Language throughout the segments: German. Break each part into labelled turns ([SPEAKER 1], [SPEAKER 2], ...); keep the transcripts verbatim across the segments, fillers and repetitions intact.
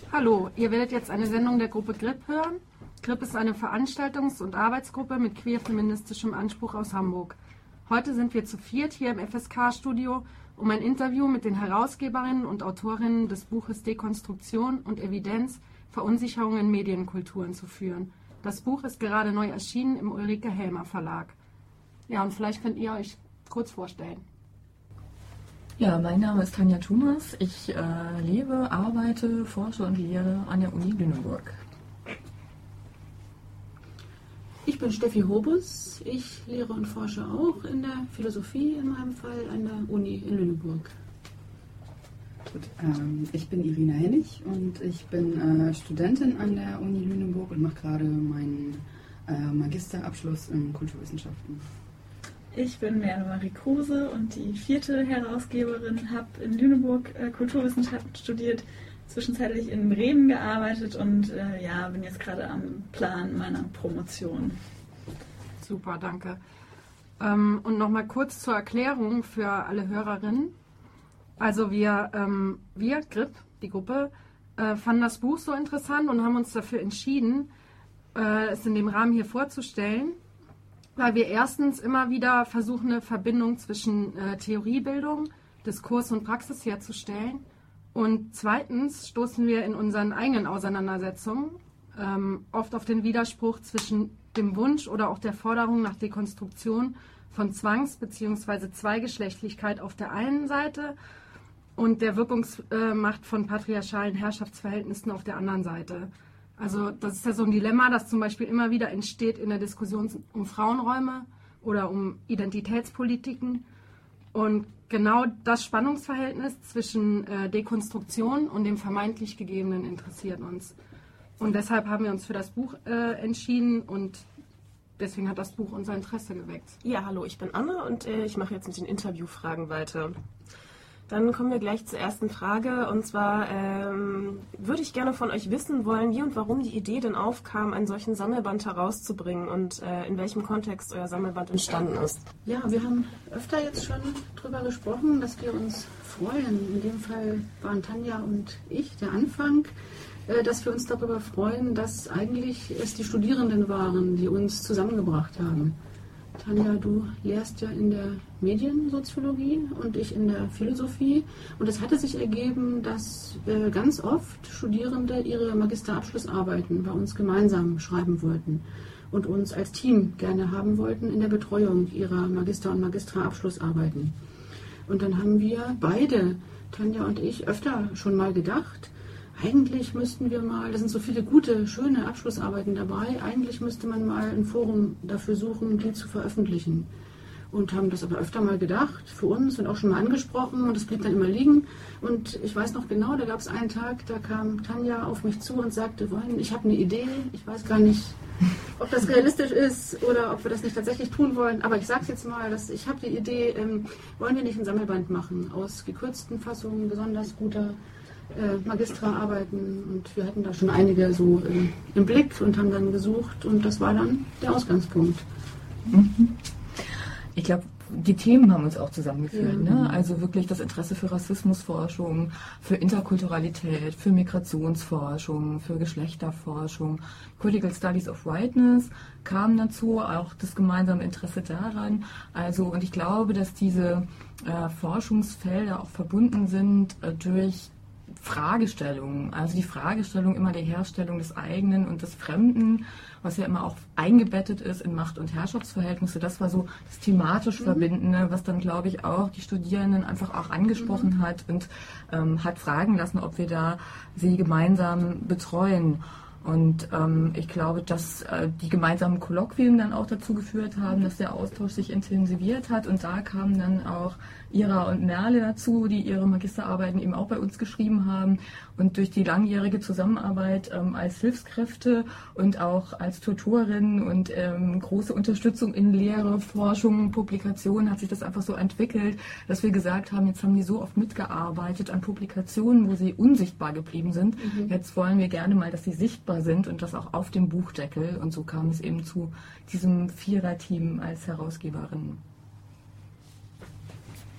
[SPEAKER 1] Hallo, ihr werdet jetzt eine Sendung der Gruppe Grip hören. Grip ist eine Veranstaltungs- und Arbeitsgruppe mit queer-feministischem Anspruch aus Hamburg. Heute sind wir zu viert hier im F S K-Studio, um ein Interview mit den Herausgeberinnen und Autorinnen des Buches Dekonstruktion und Evidenz – Verunsicherung in Medienkulturen zu führen. Das Buch ist gerade neu erschienen im Ulrike Helmer Verlag. Ja, und vielleicht könnt ihr euch kurz vorstellen.
[SPEAKER 2] Ja, mein Name ist Tanja Thomas. Ich äh, lebe, arbeite, forsche und lehre an der Uni Lüneburg.
[SPEAKER 3] Ich bin Steffi Hobus. Ich lehre und forsche auch in der Philosophie in meinem Fall an der Uni in Lüneburg.
[SPEAKER 4] Gut, ähm, ich bin Irina Hennig und ich bin äh, Studentin an der Uni Lüneburg und mache gerade meinen äh, Magisterabschluss in Kulturwissenschaften.
[SPEAKER 5] Ich bin Merle-Marie Kruse und die vierte Herausgeberin, habe in Lüneburg äh, Kulturwissenschaften studiert, zwischenzeitlich in Bremen gearbeitet und äh, ja, bin jetzt gerade am Plan meiner Promotion.
[SPEAKER 1] Super, danke. Ähm, und nochmal kurz zur Erklärung für alle Hörerinnen. Also wir, ähm, wir, Grip, die Gruppe, äh, fanden das Buch so interessant und haben uns dafür entschieden, äh, es in dem Rahmen hier vorzustellen, weil wir erstens immer wieder versuchen, eine Verbindung zwischen äh, Theoriebildung, Diskurs und Praxis herzustellen. Und zweitens stoßen wir in unseren eigenen Auseinandersetzungen ähm, oft auf den Widerspruch zwischen dem Wunsch oder auch der Forderung nach Dekonstruktion von Zwangs- bzw. Zweigeschlechtlichkeit auf der einen Seite und der Wirkungsmacht von patriarchalen Herrschaftsverhältnissen auf der anderen Seite. Also das ist ja so ein Dilemma, das zum Beispiel immer wieder entsteht in der Diskussion um Frauenräume oder um Identitätspolitiken. Und genau das Spannungsverhältnis zwischen äh, Dekonstruktion und dem vermeintlich Gegebenen interessiert uns. Und deshalb haben wir uns für das Buch äh, entschieden und deswegen hat das Buch unser Interesse geweckt.
[SPEAKER 6] Ja, hallo, ich bin Anne und äh, ich mache jetzt mit den Interviewfragen weiter. Dann kommen wir gleich zur ersten Frage und zwar ähm, würde ich gerne von euch wissen wollen, wie und warum die Idee denn aufkam, einen solchen Sammelband herauszubringen und äh, in welchem Kontext euer Sammelband entstanden ist.
[SPEAKER 3] Ja, wir haben öfter jetzt schon darüber gesprochen, dass wir uns freuen. In dem Fall waren Tanja und ich der Anfang, äh, dass wir uns darüber freuen, dass eigentlich es die Studierenden waren, die uns zusammengebracht haben. Tanja, du lehrst ja in der Mediensoziologie und ich in der Philosophie. Und es hatte sich ergeben, dass äh, ganz oft Studierende ihre Magisterabschlussarbeiten bei uns gemeinsam schreiben wollten und uns als Team gerne haben wollten in der Betreuung ihrer Magister- und Magisterabschlussarbeiten. Und dann haben wir beide, Tanja und ich, öfter schon mal gedacht, eigentlich müssten wir mal, da sind so viele gute, schöne Abschlussarbeiten dabei, eigentlich müsste man mal ein Forum dafür suchen, die zu veröffentlichen. Und haben das aber öfter mal gedacht, für uns und auch schon mal angesprochen und es blieb dann immer liegen. Und ich weiß noch genau, da gab es einen Tag, da kam Tanja auf mich zu und sagte, ich habe eine Idee, ich weiß gar nicht, ob das realistisch ist oder ob wir das nicht tatsächlich tun wollen. Aber ich sage es jetzt mal, dass ich habe die Idee, ähm, wollen wir nicht ein Sammelband machen aus gekürzten Fassungen besonders guter Magisterarbeiten und wir hatten da schon einige so im, im Blick und haben dann gesucht und das war dann der Ausgangspunkt.
[SPEAKER 2] Mhm. Ich glaube, die Themen haben uns auch zusammengeführt. Ja. Ne? Also wirklich das Interesse für Rassismusforschung, für Interkulturalität, für Migrationsforschung, für Geschlechterforschung. Critical Studies of Whiteness kam dazu, auch das gemeinsame Interesse daran. Also und ich glaube, dass diese äh, Forschungsfelder auch verbunden sind äh, durch Fragestellungen, also die Fragestellung immer der Herstellung des eigenen und des Fremden, was ja immer auch eingebettet ist in Macht- und Herrschaftsverhältnisse. Das war so das thematisch mhm. Verbindende, was dann, glaube ich, auch die Studierenden einfach auch angesprochen mhm. hat und ähm, hat fragen lassen, ob wir da sie gemeinsam betreuen. Und ähm, ich glaube, dass äh, die gemeinsamen Kolloquien dann auch dazu geführt haben, dass der Austausch sich intensiviert hat. Und da kamen dann auch Ira und Merle dazu, die ihre Magisterarbeiten eben auch bei uns geschrieben haben. Und durch die langjährige Zusammenarbeit ähm, als Hilfskräfte und auch als Tutorin und ähm, große Unterstützung in Lehre, Forschung, Publikation hat sich das einfach so entwickelt, dass wir gesagt haben, jetzt haben die so oft mitgearbeitet an Publikationen, wo sie unsichtbar geblieben sind. Mhm. Jetzt wollen wir gerne mal, dass sie sichtbar sind und das auch auf dem Buchdeckel. Und so kam es eben zu diesem Vierer-Team als Herausgeberin.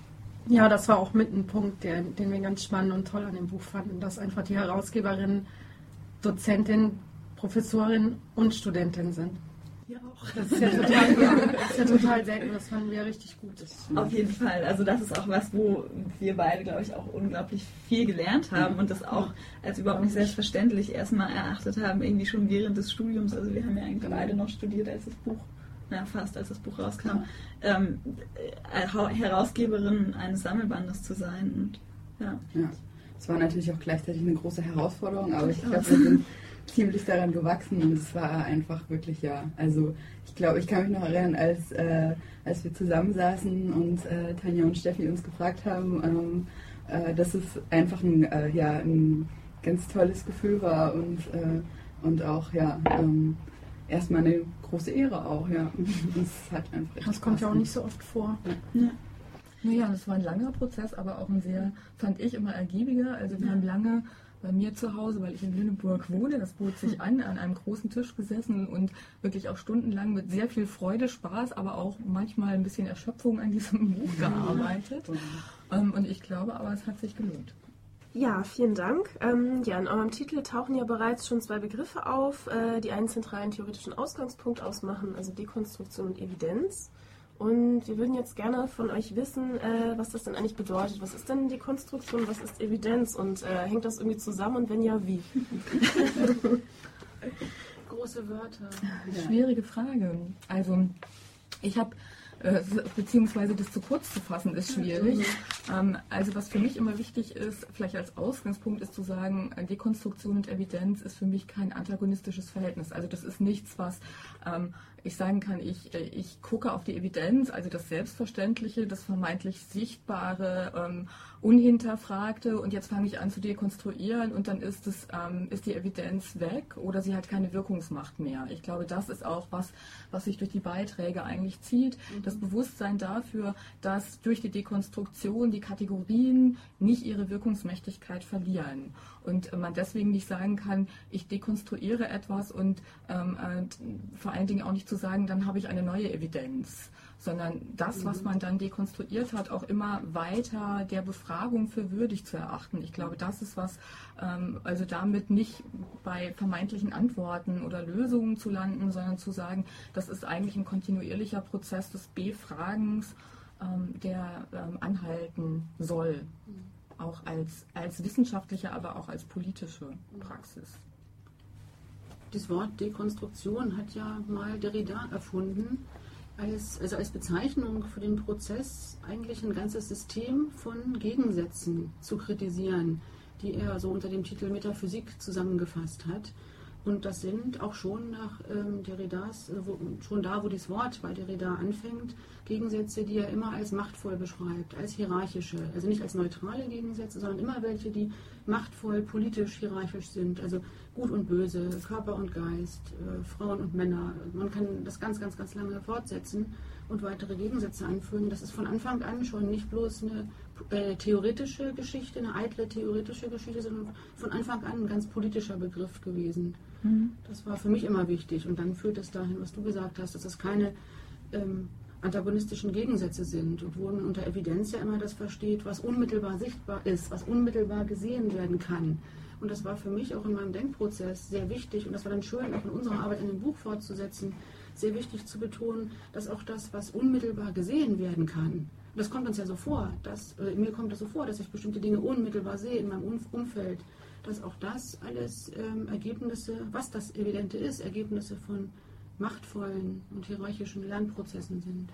[SPEAKER 1] Ja, das war auch mit ein Punkt, der, den wir ganz spannend und toll an dem Buch fanden, dass einfach die Herausgeberin, Dozentin, Professorin und Studentin sind.
[SPEAKER 5] Ja, auch.
[SPEAKER 1] Das ist ja total, ja, das ist ja total selten, das fanden wir richtig gut.
[SPEAKER 5] Auf jeden Fall. Also das ist auch was, wo wir beide, glaube ich, auch unglaublich viel gelernt haben und das auch als überhaupt nicht selbstverständlich erstmal erachtet haben, irgendwie schon während des Studiums. Also wir haben ja eigentlich beide noch studiert, als das Buch, na fast, als das Buch rauskam, ähm, Herausgeberin eines Sammelbandes zu sein. Und, ja.
[SPEAKER 4] Ja, es war natürlich auch gleichzeitig eine große Herausforderung, aber ich glaube, wir sind ziemlich daran gewachsen und es war einfach wirklich, ja, also ich glaube, ich kann mich noch erinnern, als, äh, als wir zusammensaßen und äh, Tanja und Steffi uns gefragt haben, ähm, äh, dass es einfach ein, äh, ja, ein ganz tolles Gefühl war und, äh, und auch, ja, ähm, erstmal eine große Ehre auch, ja. Es hat einfach echt
[SPEAKER 1] Das kommt ja auch
[SPEAKER 4] Spaß
[SPEAKER 1] nicht so oft vor.
[SPEAKER 2] Ja. Naja, das war ein langer Prozess, aber auch ein sehr, fand ich, immer ergiebiger. Also wir
[SPEAKER 5] Ja.
[SPEAKER 2] haben lange bei mir zu Hause, weil ich in Lüneburg wohne, das bot sich an, an einem großen Tisch gesessen und wirklich auch stundenlang mit sehr viel Freude, Spaß, aber auch manchmal ein bisschen Erschöpfung an diesem Buch gearbeitet. Ähm, und ich glaube aber, es hat sich gelohnt.
[SPEAKER 6] Ja, vielen Dank. Ähm, ja, in eurem Titel tauchen ja bereits schon zwei Begriffe auf, äh, die einen zentralen theoretischen Ausgangspunkt ausmachen, also Dekonstruktion und Evidenz. Und wir würden jetzt gerne von euch wissen, äh, was das denn eigentlich bedeutet. Was ist denn Dekonstruktion, was ist Evidenz und äh, hängt das irgendwie zusammen und wenn ja, wie?
[SPEAKER 3] Große Wörter.
[SPEAKER 4] Ja.
[SPEAKER 2] Schwierige Frage. Also ich habe, äh, beziehungsweise das zu kurz zu fassen ist schwierig. Ähm, also was für mich immer wichtig ist, vielleicht als Ausgangspunkt ist zu sagen, Dekonstruktion und Evidenz ist für mich kein antagonistisches Verhältnis. Also das ist nichts, was ähm, ich sagen kann, ich, ich gucke auf die Evidenz, also das Selbstverständliche, das vermeintlich Sichtbare, ähm, Unhinterfragte und jetzt fange ich an zu dekonstruieren und dann ist, es, ähm, ist die Evidenz weg oder sie hat keine Wirkungsmacht mehr. Ich glaube, das ist auch was, was sich durch die Beiträge eigentlich zieht. Mhm. Das Bewusstsein dafür, dass durch die Dekonstruktion die Kategorien nicht ihre Wirkungsmächtigkeit verlieren. Und man deswegen nicht sagen kann, ich dekonstruiere etwas und ähm, äh, vor allen Dingen auch nicht zu sagen, dann habe ich eine neue Evidenz, sondern das, was man dann dekonstruiert hat, auch immer weiter der Befragung für würdig zu erachten. Ich glaube, das ist was, ähm, also damit nicht bei vermeintlichen Antworten oder Lösungen zu landen, sondern zu sagen, das ist eigentlich ein kontinuierlicher Prozess des Befragens, ähm, der ähm, anhalten soll. Auch als, als wissenschaftliche, aber auch als politische Praxis.
[SPEAKER 3] Das Wort Dekonstruktion hat ja mal Derrida erfunden, als, also als Bezeichnung für den Prozess, eigentlich ein ganzes System von Gegensätzen zu kritisieren, die er so unter dem Titel Metaphysik zusammengefasst hat. Und das sind auch schon nach ähm, Derridas, äh, wo, schon da, wo das Wort bei Derrida anfängt, Gegensätze, die er immer als machtvoll beschreibt, als hierarchische, also nicht als neutrale Gegensätze, sondern immer welche, die machtvoll, politisch, hierarchisch sind, also Gut und Böse, Körper und Geist, äh, Frauen und Männer. Man kann das ganz, ganz, ganz lange fortsetzen und weitere Gegensätze anführen. Das ist von Anfang an schon nicht bloß eine äh, theoretische Geschichte, eine eitle theoretische Geschichte, sondern von Anfang an ein ganz politischer Begriff gewesen. Mhm. Das war für mich immer wichtig. Und dann führt es dahin, was du gesagt hast, dass es keine ähm, antagonistischen Gegensätze sind, obwohl man unter Evidenz ja immer das versteht, was unmittelbar sichtbar ist, was unmittelbar gesehen werden kann. Und das war für mich auch in meinem Denkprozess sehr wichtig und das war dann schön, auch in unserer Arbeit in dem Buch fortzusetzen, sehr wichtig zu betonen, dass auch das, was unmittelbar gesehen werden kann, das kommt uns ja so vor, dass, äh, mir kommt das so vor, dass ich bestimmte Dinge unmittelbar sehe in meinem Umfeld, dass auch das alles ähm, Ergebnisse, was das Evidente ist, Ergebnisse von machtvollen und hierarchischen Lernprozessen sind.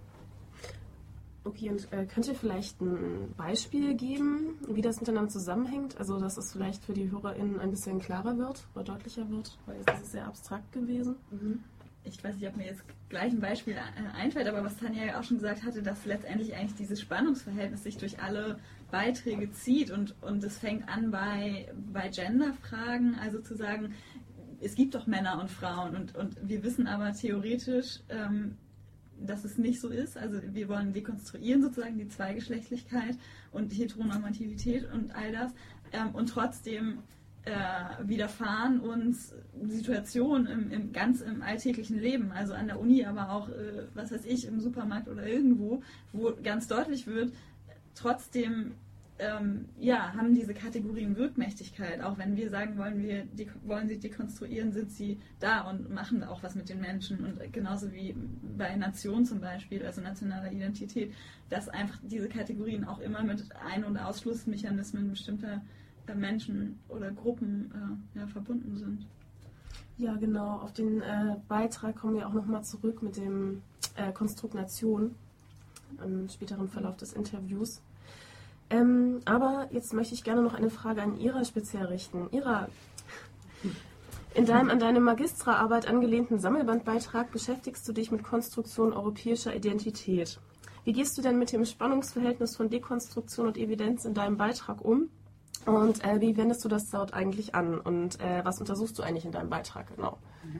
[SPEAKER 6] Okay, und äh, könnt ihr vielleicht ein Beispiel geben, wie das miteinander zusammenhängt? Also, dass es vielleicht für die HörerInnen ein bisschen klarer wird oder deutlicher wird, weil das ist sehr abstrakt gewesen.
[SPEAKER 5] Mhm. Ich weiß nicht, ob mir jetzt gleich ein Beispiel äh, einfällt, aber was Tanja ja auch schon gesagt hatte, dass letztendlich eigentlich dieses Spannungsverhältnis sich durch alle Beiträge zieht und, und es fängt an bei, bei Genderfragen, also zu sagen, es gibt doch Männer und Frauen und, und wir wissen aber theoretisch, ähm, dass es nicht so ist. Also wir wollen dekonstruieren sozusagen die Zweigeschlechtlichkeit und Heteronormativität und all das. Ähm, und trotzdem äh, widerfahren uns Situationen im, im, ganz im alltäglichen Leben, also an der Uni, aber auch, äh, was weiß ich, im Supermarkt oder irgendwo, wo ganz deutlich wird, trotzdem ähm, ja, haben diese Kategorien Wirkmächtigkeit. Auch wenn wir sagen wollen, wir die, wollen sie dekonstruieren, sind sie da und machen auch was mit den Menschen. Und genauso wie bei Nation zum Beispiel, also nationaler Identität, dass einfach diese Kategorien auch immer mit Ein- und Ausschlussmechanismen bestimmter äh, Menschen oder Gruppen äh, ja, verbunden sind.
[SPEAKER 6] Ja, genau. Auf den äh, Beitrag kommen wir auch nochmal zurück mit dem äh, Konstrukt Nation im späteren Verlauf des Interviews. Ähm, aber jetzt möchte ich gerne noch eine Frage an Ira speziell richten. Ira, in deinem an deine Magisterarbeit angelehnten Sammelbandbeitrag beschäftigst du dich mit Konstruktion europäischer Identität. Wie gehst du denn mit dem Spannungsverhältnis von Dekonstruktion und Evidenz in deinem Beitrag um? Und äh, wie wendest du das dort eigentlich an? Und äh, was untersuchst du eigentlich in deinem Beitrag genau?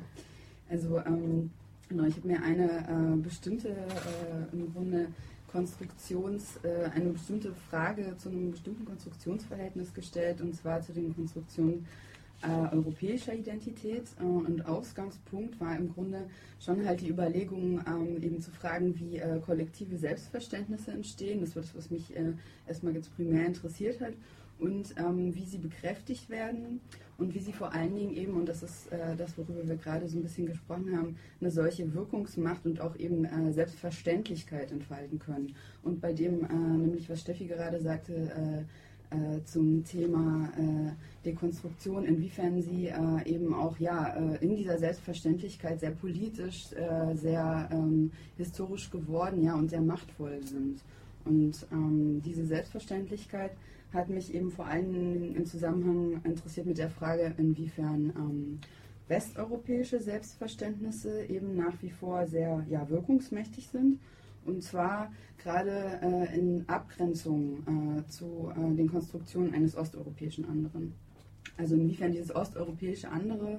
[SPEAKER 4] Also ähm, genau, ich habe mir eine äh, bestimmte, äh, im Grunde Konstruktions, äh, eine bestimmte Frage zu einem bestimmten Konstruktionsverhältnis gestellt, und zwar zu den Konstruktionen äh, europäischer Identität. Äh, und Ausgangspunkt war im Grunde schon halt die Überlegung, ähm, eben zu fragen, wie äh, kollektive Selbstverständnisse entstehen. Das war das, was mich äh, erstmal jetzt primär interessiert hat. Und ähm, wie sie bekräftigt werden und wie sie vor allen Dingen eben, und das ist äh, das, worüber wir gerade so ein bisschen gesprochen haben, eine solche Wirkungsmacht und auch eben äh, Selbstverständlichkeit entfalten können. Und bei dem, äh, nämlich was Steffi gerade sagte, äh, äh, zum Thema äh, Dekonstruktion, inwiefern sie äh, eben auch ja äh, in dieser Selbstverständlichkeit sehr politisch, äh, sehr ähm, historisch geworden, ja, und sehr machtvoll sind. Und ähm, diese Selbstverständlichkeit hat mich eben vor allem im Zusammenhang interessiert mit der Frage, inwiefern ähm, westeuropäische Selbstverständnisse eben nach wie vor sehr ja, wirkungsmächtig sind. Und zwar gerade äh, in Abgrenzung äh, zu äh, den Konstruktionen eines osteuropäischen anderen. Also inwiefern dieses osteuropäische andere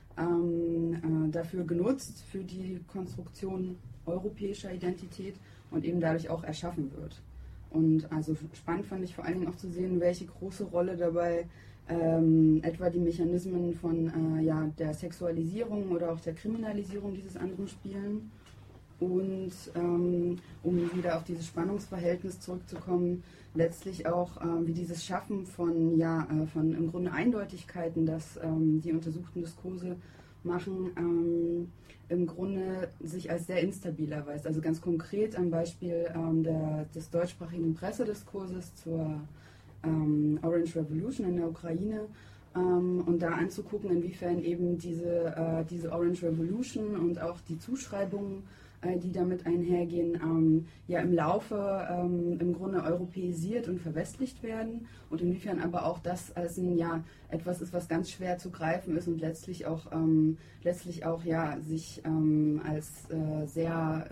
[SPEAKER 4] ähm, äh, dafür genutzt, für die Konstruktion europäischer Identität und eben dadurch auch erschaffen wird. Und also spannend fand ich vor allen Dingen auch zu sehen, welche große Rolle dabei ähm, etwa die Mechanismen von äh, ja, der Sexualisierung oder auch der Kriminalisierung dieses anderen spielen. Und ähm, um wieder auf dieses Spannungsverhältnis zurückzukommen, letztlich auch äh, wie dieses Schaffen von, ja, äh, von im Grunde Eindeutigkeiten, dass ähm, die untersuchten Diskurse machen, ähm, im Grunde sich als sehr instabil erweist. Also ganz konkret am Beispiel ähm, der, des deutschsprachigen Pressediskurses zur ähm, Orange Revolution in der Ukraine ähm, und da anzugucken, inwiefern eben diese, äh, diese Orange Revolution und auch die Zuschreibungen, äh, die damit einhergehen, ähm, ja im Laufe ähm, im Grunde europäisiert und verwestlicht werden und inwiefern aber auch das als ein, ja, etwas ist, was ganz schwer zu greifen ist und letztlich auch, ähm, letztlich auch ja, sich ähm, als äh, sehr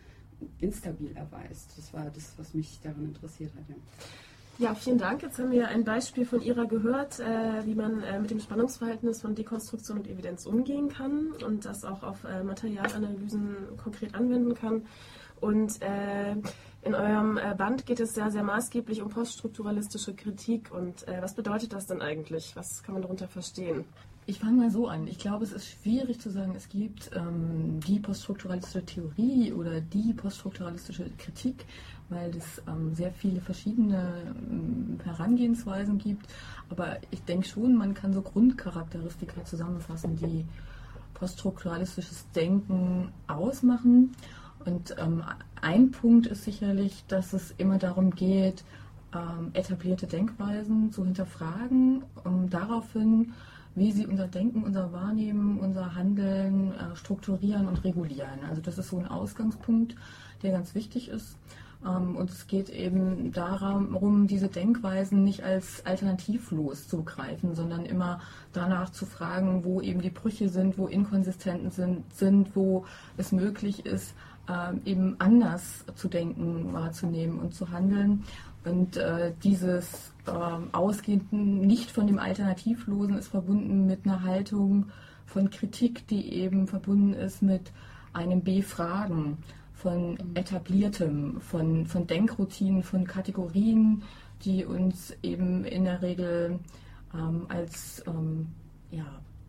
[SPEAKER 4] äh, instabil erweist. Das war das, was mich daran interessiert hat. Ja.
[SPEAKER 6] Ja, vielen Dank. Jetzt haben wir ein Beispiel von Ira gehört, äh, wie man äh, mit dem Spannungsverhältnis von Dekonstruktion und Evidenz umgehen kann und das auch auf äh, Materialanalysen konkret anwenden kann. Und äh, in eurem äh, Band geht es sehr, sehr maßgeblich um poststrukturalistische Kritik. Und äh, was bedeutet das denn eigentlich? Was kann man darunter verstehen?
[SPEAKER 2] Ich fange mal so an. Ich glaube, es ist schwierig zu sagen, es gibt ähm, die poststrukturalistische Theorie oder die poststrukturalistische Kritik, weil es ähm, sehr viele verschiedene ähm, Herangehensweisen gibt. Aber ich denke schon, man kann so Grundcharakteristika zusammenfassen, die poststrukturalistisches Denken ausmachen. Und ähm, ein Punkt ist sicherlich, dass es immer darum geht, ähm, etablierte Denkweisen zu hinterfragen, um daraufhin, wie sie unser Denken, unser Wahrnehmen, unser Handeln äh, strukturieren und regulieren. Also das ist so ein Ausgangspunkt, der ganz wichtig ist. Ähm, und es geht eben darum, diese Denkweisen nicht als alternativlos zu begreifen, sondern immer danach zu fragen, wo eben die Brüche sind, wo Inkonsistenzen sind, sind wo es möglich ist, äh, eben anders zu denken, wahrzunehmen und zu handeln. Und äh, dieses äh, Ausgehen nicht von dem Alternativlosen ist verbunden mit einer Haltung von Kritik, die eben verbunden ist mit einem Befragen von Etabliertem, von, von Denkroutinen, von Kategorien, die uns eben in der Regel ähm, als ähm, ja,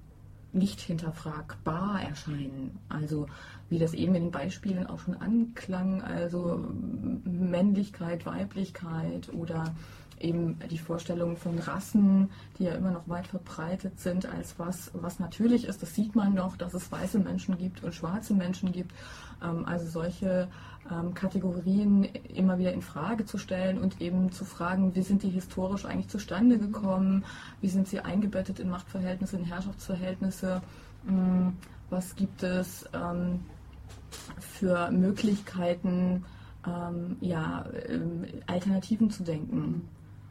[SPEAKER 2] nicht hinterfragbar erscheinen. Also wie das eben in den Beispielen auch schon anklang, also Männlichkeit, Weiblichkeit oder eben die Vorstellung von Rassen, die ja immer noch weit verbreitet sind, als was, was natürlich ist. Das sieht man noch, dass es weiße Menschen gibt und schwarze Menschen gibt. Ähm, also solche ähm, Kategorien immer wieder in Frage zu stellen und eben zu fragen, wie sind die historisch eigentlich zustande gekommen, wie sind sie eingebettet in Machtverhältnisse, in Herrschaftsverhältnisse, ähm, was gibt es ähm, für Möglichkeiten, ähm, ja, ähm, Alternativen zu denken.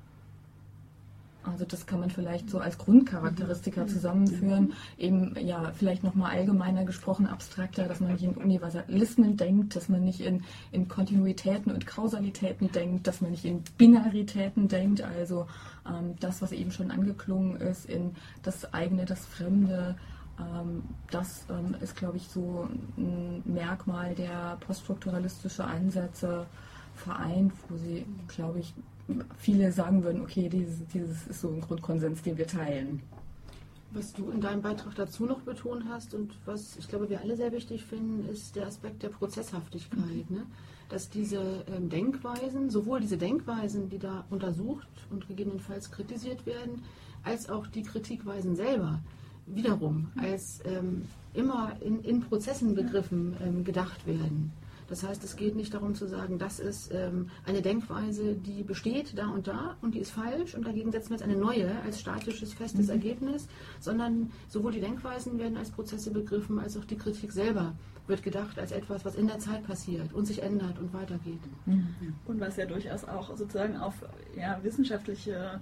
[SPEAKER 2] Also das kann man vielleicht so als Grundcharakteristika zusammenführen, eben ja vielleicht nochmal allgemeiner gesprochen, abstrakter, dass man nicht in Universalismen denkt, dass man nicht in, in Kontinuitäten und Kausalitäten denkt, dass man nicht in Binaritäten denkt, also ähm, das, was eben schon angeklungen ist, in das eigene, das Fremde, ähm, das ähm, ist, glaube ich, so ein Merkmal, der poststrukturalistische Ansätze vereint, wo sie, glaube ich, viele sagen würden, okay, dieses, dieses ist so ein Grundkonsens, den wir teilen.
[SPEAKER 3] Was du in deinem Beitrag dazu noch betont hast und was ich glaube wir alle sehr wichtig finden, ist der Aspekt der Prozesshaftigkeit. Ne? Dass diese ähm, Denkweisen, sowohl diese Denkweisen, die da untersucht und gegebenenfalls kritisiert werden, als auch die Kritikweisen selber wiederum als ähm, immer in, in Prozessen begriffen ähm, gedacht werden. Das heißt, es geht nicht darum zu sagen, das ist ähm, eine Denkweise, die besteht da und da und die ist falsch und dagegen setzen wir jetzt eine neue als statisches, festes mhm. Ergebnis, sondern sowohl die Denkweisen werden als Prozesse begriffen, als auch die Kritik selber wird gedacht als etwas, was in der Zeit passiert und sich ändert und weitergeht.
[SPEAKER 5] Mhm. Und was ja durchaus auch sozusagen auf ja, wissenschaftliche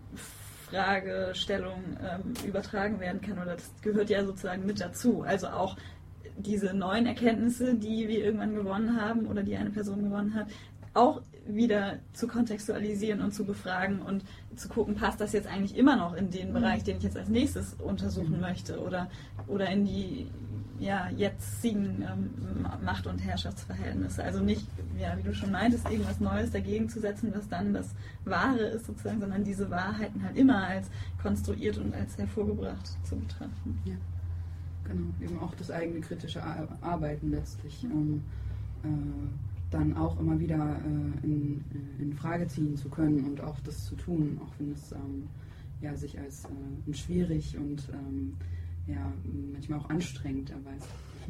[SPEAKER 5] Fragestellung ähm, übertragen werden kann, oder das gehört ja sozusagen mit dazu. Also auch diese neuen Erkenntnisse, die wir irgendwann gewonnen haben oder die eine Person gewonnen hat, auch wieder zu kontextualisieren und zu befragen und zu gucken, passt das jetzt eigentlich immer noch in den Bereich, den ich jetzt als nächstes untersuchen möchte oder, oder in die ja, jetzigen ähm, Macht- und Herrschaftsverhältnisse. Also nicht, ja, wie du schon meintest, irgendwas Neues dagegen zu setzen, was dann das Wahre ist sozusagen, sondern diese Wahrheiten halt immer als konstruiert und als hervorgebracht zu betrachten.
[SPEAKER 4] Ja. Genau, eben auch das eigene kritische Arbeiten letztlich ähm, äh, dann auch immer wieder äh, in, in Frage ziehen zu können und auch das zu tun, auch wenn es ähm, ja, sich als äh, schwierig und ähm, ja, manchmal auch anstrengend erweist.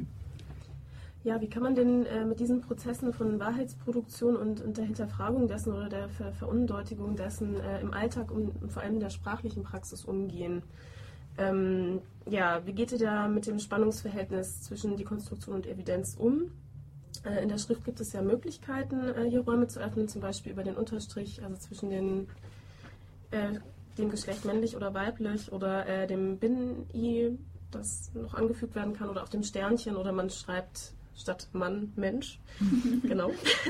[SPEAKER 6] Ja, wie kann man denn äh, mit diesen Prozessen von Wahrheitsproduktion und, und der Hinterfragung dessen oder der Ver Verundeutigung dessen äh, im Alltag und, und vor allem in der sprachlichen Praxis umgehen? Ähm, ja, wie geht ihr da mit dem Spannungsverhältnis zwischen Dekonstruktion und Evidenz um? Äh, in der Schrift gibt es ja Möglichkeiten, äh, hier Räume zu öffnen, zum Beispiel über den Unterstrich, also zwischen den, äh, dem Geschlecht männlich oder weiblich oder äh, dem Binnen-I, das noch angefügt werden kann, oder auf dem Sternchen, oder man schreibt statt Mann Mensch. Genau.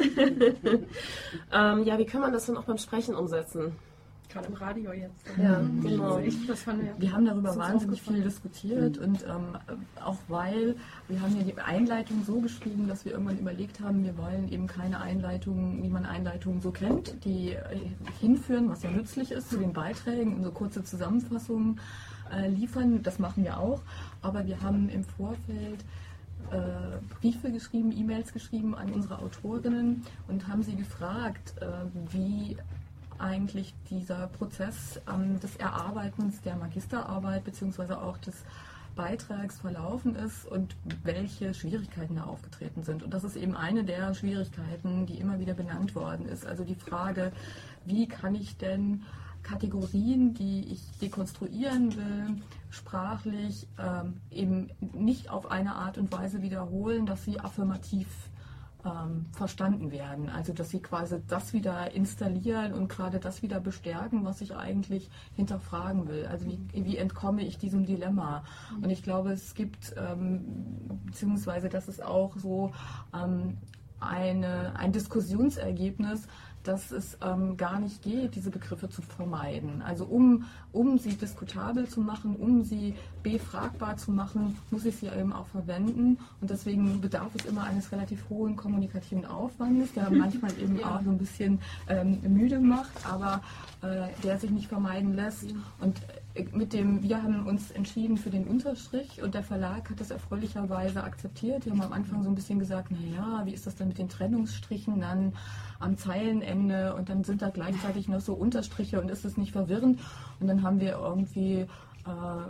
[SPEAKER 6] ähm, ja, wie kann man das dann auch beim Sprechen umsetzen?
[SPEAKER 1] Gerade im Radio jetzt.
[SPEAKER 6] Ja, genau.
[SPEAKER 1] Das fand ich,
[SPEAKER 2] wir haben darüber wahnsinnig viel diskutiert und ähm, auch weil wir haben ja die Einleitung so geschrieben, dass wir irgendwann überlegt haben, wir wollen eben keine Einleitung, wie man Einleitungen so kennt, die äh, hinführen, was ja nützlich ist zu den Beiträgen, so kurze Zusammenfassungen äh, liefern. Das machen wir auch, aber wir haben im Vorfeld äh, Briefe geschrieben, E-Mails geschrieben an unsere Autorinnen und haben sie gefragt, äh, wie eigentlich dieser Prozess ähm, des Erarbeitens der Magisterarbeit bzw. auch des Beitrags verlaufen ist und welche Schwierigkeiten da aufgetreten sind. Und das ist eben eine der Schwierigkeiten, die immer wieder benannt worden ist. Also die Frage, wie kann ich denn Kategorien, die ich dekonstruieren will, sprachlich ähm, eben nicht auf eine Art und Weise wiederholen, dass sie affirmativ Ähm, verstanden werden. Also dass sie quasi das wieder installieren und gerade das wieder bestärken, was ich eigentlich hinterfragen will. Also wie, wie entkomme ich diesem Dilemma? Und ich glaube, es gibt, ähm, beziehungsweise das ist auch so ähm, eine, ein Diskussionsergebnis, dass es ähm, gar nicht geht, diese Begriffe zu vermeiden. Also um, um sie diskutabel zu machen, um sie befragbar zu machen, muss ich sie eben auch verwenden. Und deswegen bedarf es immer eines relativ hohen kommunikativen Aufwandes, der manchmal eben ja. auch so ein bisschen ähm, müde macht, aber äh, der sich nicht vermeiden lässt. Und mit dem, wir haben uns entschieden für den Unterstrich und der Verlag hat das erfreulicherweise akzeptiert. Die haben am Anfang so ein bisschen gesagt, naja, wie ist das denn mit den Trennungsstrichen dann am Zeilenende und dann sind da gleichzeitig noch so Unterstriche und ist das nicht verwirrend? Und dann haben wir irgendwie äh,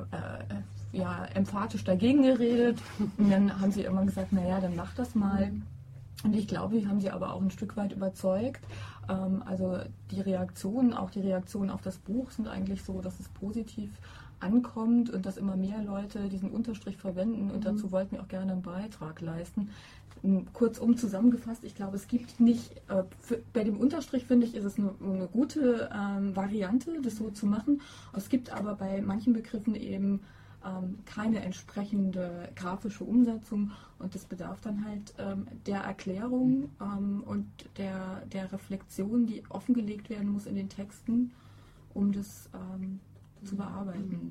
[SPEAKER 2] äh, ja, emphatisch dagegen geredet und dann haben sie irgendwann gesagt, naja, dann mach das mal. Und ich glaube, wir haben sie aber auch ein Stück weit überzeugt. Ähm, also die Reaktionen, auch die Reaktionen auf das Buch sind eigentlich so, dass es positiv ankommt und dass immer mehr Leute diesen Unterstrich verwenden und mhm. dazu wollten wir auch gerne einen Beitrag leisten. Kurzum zusammengefasst, ich glaube, es gibt nicht, äh, für, bei dem Unterstrich finde ich, ist es eine, eine gute ähm, Variante, das so zu machen. Es gibt aber bei manchen Begriffen eben ähm, keine entsprechende grafische Umsetzung und das bedarf dann halt ähm, der Erklärung ähm, und der, der Reflexion, die offengelegt werden muss in den Texten, um das ähm, zu bearbeiten.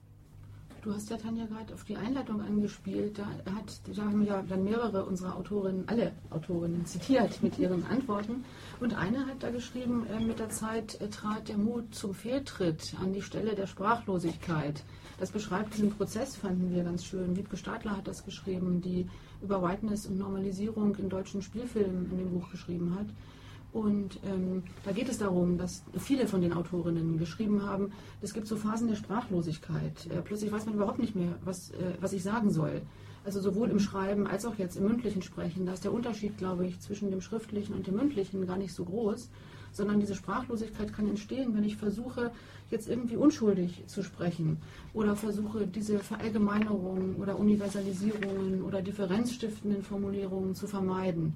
[SPEAKER 3] Du hast ja, Tanja, gerade auf die Einleitung angespielt. Da, hat, da haben ja dann mehrere unserer Autorinnen, alle Autorinnen zitiert mit ihren Antworten. Und eine hat da geschrieben, äh, mit der Zeit äh, trat der Mut zum Fehltritt an die Stelle der Sprachlosigkeit. Das beschreibt diesen Prozess, fanden wir ganz schön. Wiebke Stadler hat das geschrieben, die über Whiteness und Normalisierung in deutschen Spielfilmen in dem Buch geschrieben hat. Und ähm, da geht es darum, dass viele von den Autorinnen geschrieben haben, es gibt so Phasen der Sprachlosigkeit. Äh, plötzlich weiß man überhaupt nicht mehr, was, äh, was ich sagen soll. Also sowohl im Schreiben als auch jetzt im mündlichen Sprechen. Da ist der Unterschied, glaube ich, zwischen dem schriftlichen und dem mündlichen gar nicht so groß, sondern diese Sprachlosigkeit kann entstehen, wenn ich versuche, jetzt irgendwie unschuldig zu sprechen oder versuche, diese Verallgemeinerungen oder Universalisierungen oder differenzstiftenden Formulierungen zu vermeiden.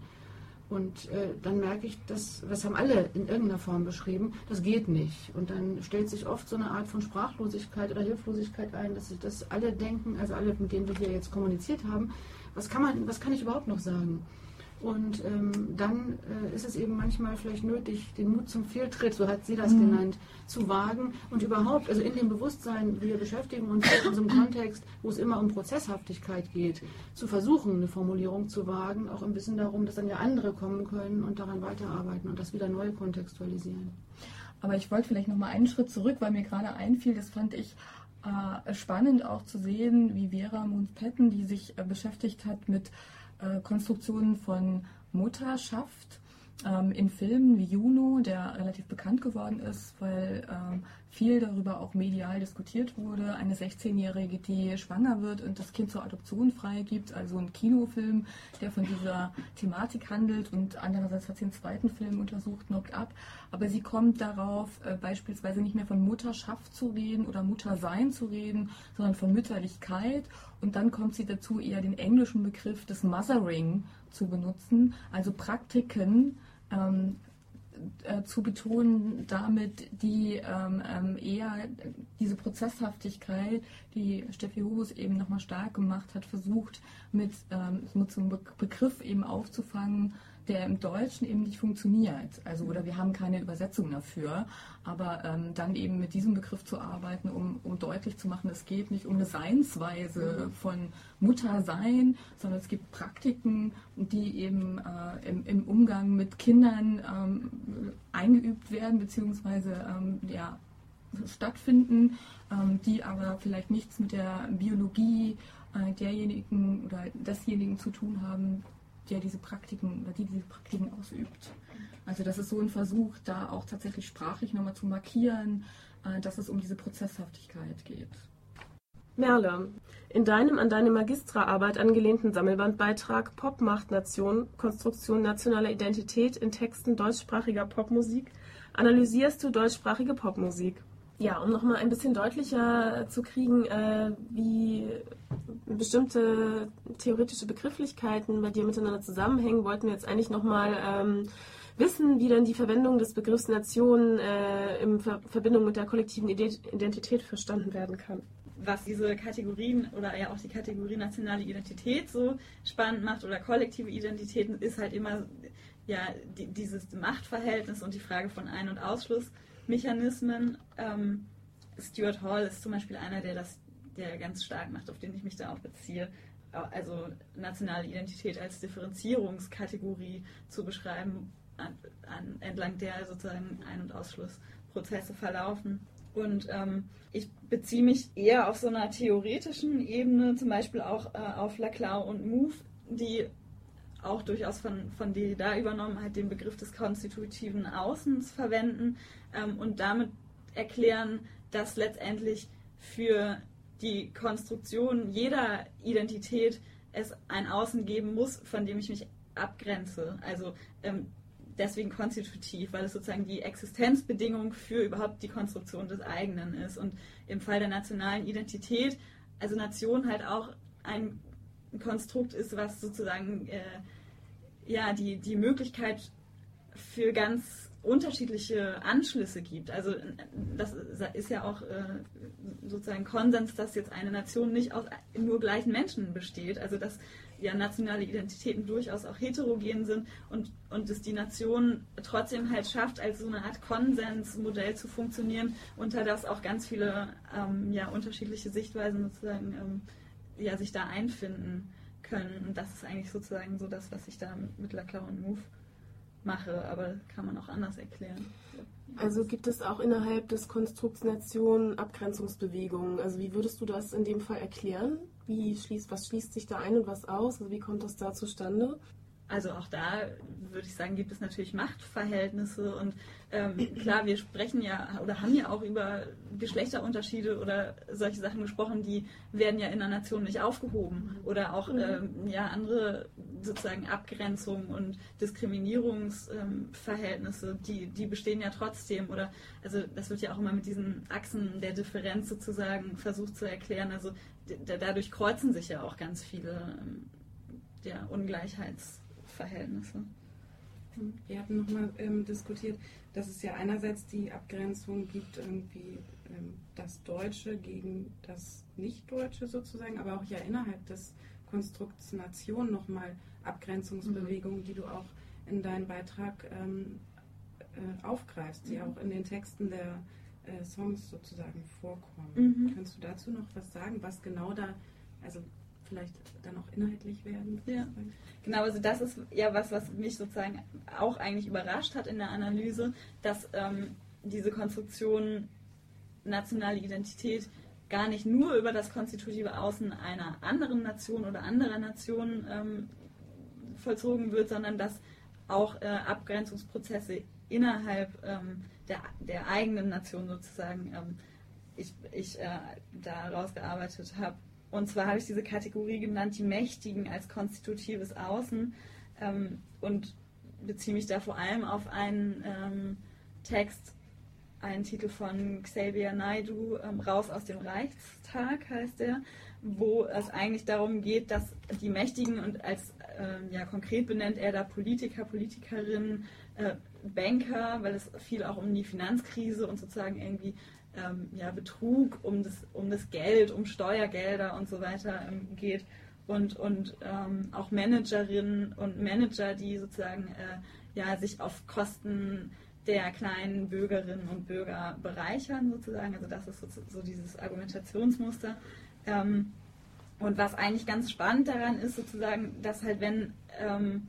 [SPEAKER 3] Und äh, dann merke ich, dass, das haben alle in irgendeiner Form beschrieben, das geht nicht. Und dann stellt sich oft so eine Art von Sprachlosigkeit oder Hilflosigkeit ein, dass, dass alle denken, also alle, mit denen wir hier jetzt kommuniziert haben, was kann man, was kann ich überhaupt noch sagen? Und ähm, dann äh, ist es eben manchmal vielleicht nötig, den Mut zum Fehltritt, so hat sie das mhm. genannt, zu wagen. Und überhaupt, also in dem Bewusstsein, wir beschäftigen uns in unserem Kontext, wo es immer um Prozesshaftigkeit geht, zu versuchen, eine Formulierung zu wagen, auch ein bisschen darum, dass dann ja andere kommen können und daran weiterarbeiten und das wieder neu kontextualisieren.
[SPEAKER 2] Aber ich wollte vielleicht noch mal einen Schritt zurück, weil mir gerade einfiel, das fand ich äh, spannend auch zu sehen, wie Vera Moons-Petten, die sich äh, beschäftigt hat mit Konstruktionen von Mutterschaft ähm, in Filmen wie Juno, der relativ bekannt geworden ist, weil ähm, viel darüber auch medial diskutiert wurde. Eine sechzehnjährige, die schwanger wird und das Kind zur Adoption freigibt, also ein Kinofilm, der von dieser Thematik handelt und andererseits hat sie einen zweiten Film untersucht, Knocked Up. Aber sie kommt darauf, äh, beispielsweise nicht mehr von Mutterschaft zu reden oder Muttersein zu reden, sondern von Mütterlichkeit. Und dann kommt sie dazu, eher den englischen Begriff des Mothering zu benutzen, also Praktiken ähm, äh, zu betonen, damit die ähm, ähm, eher diese Prozesshaftigkeit, die Steffi Hobus eben nochmal stark gemacht hat, versucht mit, ähm, mit so einem Be- Begriff eben aufzufangen, der im Deutschen eben nicht funktioniert. Also, oder wir haben keine Übersetzung dafür, aber ähm, dann eben mit diesem Begriff zu arbeiten, um, um deutlich zu machen, es geht nicht um eine Seinsweise von Muttersein, sondern es gibt Praktiken, die eben äh, im, im Umgang mit Kindern ähm, eingeübt werden, beziehungsweise ähm, ja, stattfinden, ähm, die aber vielleicht nichts mit der Biologie äh, derjenigen oder desjenigen zu tun haben, der diese Praktiken oder die diese Praktiken ausübt. Also das ist so ein Versuch, da auch tatsächlich sprachlich nochmal zu markieren, dass es um diese Prozesshaftigkeit geht.
[SPEAKER 6] Merle, in deinem an deine Magistraarbeit angelehnten Sammelbandbeitrag Pop macht Nation, Konstruktion nationaler Identität in Texten deutschsprachiger Popmusik analysierst du deutschsprachige Popmusik. Ja, um nochmal ein bisschen deutlicher zu kriegen, äh, wie bestimmte theoretische Begrifflichkeiten bei dir miteinander zusammenhängen, wollten wir jetzt eigentlich nochmal ähm, wissen, wie denn die Verwendung des Begriffs Nation äh, in Ver- Verbindung mit der kollektiven Identität verstanden werden kann.
[SPEAKER 5] Was diese Kategorien oder ja auch die Kategorie nationale Identität so spannend macht oder kollektive Identitäten, ist halt immer ja die, dieses Machtverhältnis und die Frage von Ein- und Ausschlussmechanismen. Ähm, Stuart Hall ist zum Beispiel einer, der das der ganz stark macht, auf den ich mich da auch beziehe. Also nationale Identität als Differenzierungskategorie zu beschreiben, an, an, entlang der sozusagen Ein- und Ausschlussprozesse verlaufen. Und ähm, ich beziehe mich eher auf so einer theoretischen Ebene, zum Beispiel auch äh, auf Laclau und Mouffe, die auch durchaus von, von Derrida übernommen, halt den Begriff des konstitutiven Außens verwenden ähm, und damit erklären, dass letztendlich für die Konstruktion jeder Identität es ein Außen geben muss, von dem ich mich abgrenze. Also ähm, deswegen konstitutiv, weil es sozusagen die Existenzbedingung für überhaupt die Konstruktion des eigenen ist. Und im Fall der nationalen Identität, also Nation halt auch ein Konstrukt ist, was sozusagen äh, ja, die, die Möglichkeit für ganz unterschiedliche Anschlüsse gibt. Also das ist ja auch äh, sozusagen Konsens, dass jetzt eine Nation nicht aus nur gleichen Menschen besteht. Also dass ja nationale Identitäten durchaus auch heterogen sind und, und es die Nation trotzdem halt schafft, als so eine Art Konsensmodell zu funktionieren, unter das auch ganz viele ähm, ja, unterschiedliche Sichtweisen sozusagen ähm, ja, sich da einfinden können. Und das ist eigentlich sozusagen so das, was ich da mit Laclau und Mouffe mache, aber kann man auch anders erklären.
[SPEAKER 6] Also gibt es auch innerhalb des Konstrukts Nation Abgrenzungsbewegungen? Also wie würdest du das in dem Fall erklären? Wie schließt, was schließt sich da ein und was aus? Also wie kommt das da zustande?
[SPEAKER 5] Also auch da würde ich sagen, gibt es natürlich Machtverhältnisse und ähm, klar, wir sprechen ja oder haben ja auch über Geschlechterunterschiede oder solche Sachen gesprochen, die werden ja in einer Nation nicht aufgehoben oder auch ähm, ja, andere sozusagen Abgrenzungen und Diskriminierungsverhältnisse, ähm, die, die bestehen ja trotzdem oder also das wird ja auch immer mit diesen Achsen der Differenz sozusagen versucht zu erklären, also d- dadurch kreuzen sich ja auch ganz viele ähm, ja, Ungleichheits Verhältnisse.
[SPEAKER 7] Wir hatten nochmal ähm, diskutiert, dass es ja einerseits die Abgrenzung gibt, irgendwie ähm, das Deutsche gegen das Nicht-Deutsche sozusagen, aber auch ja innerhalb des Konstrukts Nation nochmal Abgrenzungsbewegungen, die du auch in deinem Beitrag ähm, äh, aufgreifst, die mhm. auch in den Texten der äh, Songs sozusagen vorkommen. Mhm. Kannst du dazu noch was sagen, was genau da, also vielleicht dann auch inhaltlich werden?
[SPEAKER 5] Ja, genau, also das ist ja was, was mich sozusagen auch eigentlich überrascht hat in der Analyse, dass ähm, diese Konstruktion nationale Identität gar nicht nur über das konstitutive Außen einer anderen Nation oder anderer Nationen ähm, vollzogen wird, sondern dass auch äh, Abgrenzungsprozesse innerhalb ähm, der, der eigenen Nation sozusagen ähm, ich, ich äh, da rausgearbeitet habe. Und zwar habe ich diese Kategorie genannt, die Mächtigen als konstitutives Außen ähm, und beziehe mich da vor allem auf einen ähm, Text, einen Titel von Xavier Naidoo, ähm, Raus aus dem Reichstag heißt der, wo es eigentlich darum geht, dass die Mächtigen und als ähm, ja konkret benennt er da Politiker, Politikerinnen, äh, Banker, weil es viel auch um die Finanzkrise und sozusagen irgendwie Ähm, ja, Betrug, um das, um das Geld, um Steuergelder und so weiter ähm, geht und, und ähm, auch Managerinnen und Manager, die sozusagen äh, ja, sich auf Kosten der kleinen Bürgerinnen und Bürger bereichern sozusagen, also das ist so, so dieses Argumentationsmuster ähm, und was eigentlich ganz spannend daran ist sozusagen, dass halt wenn ähm,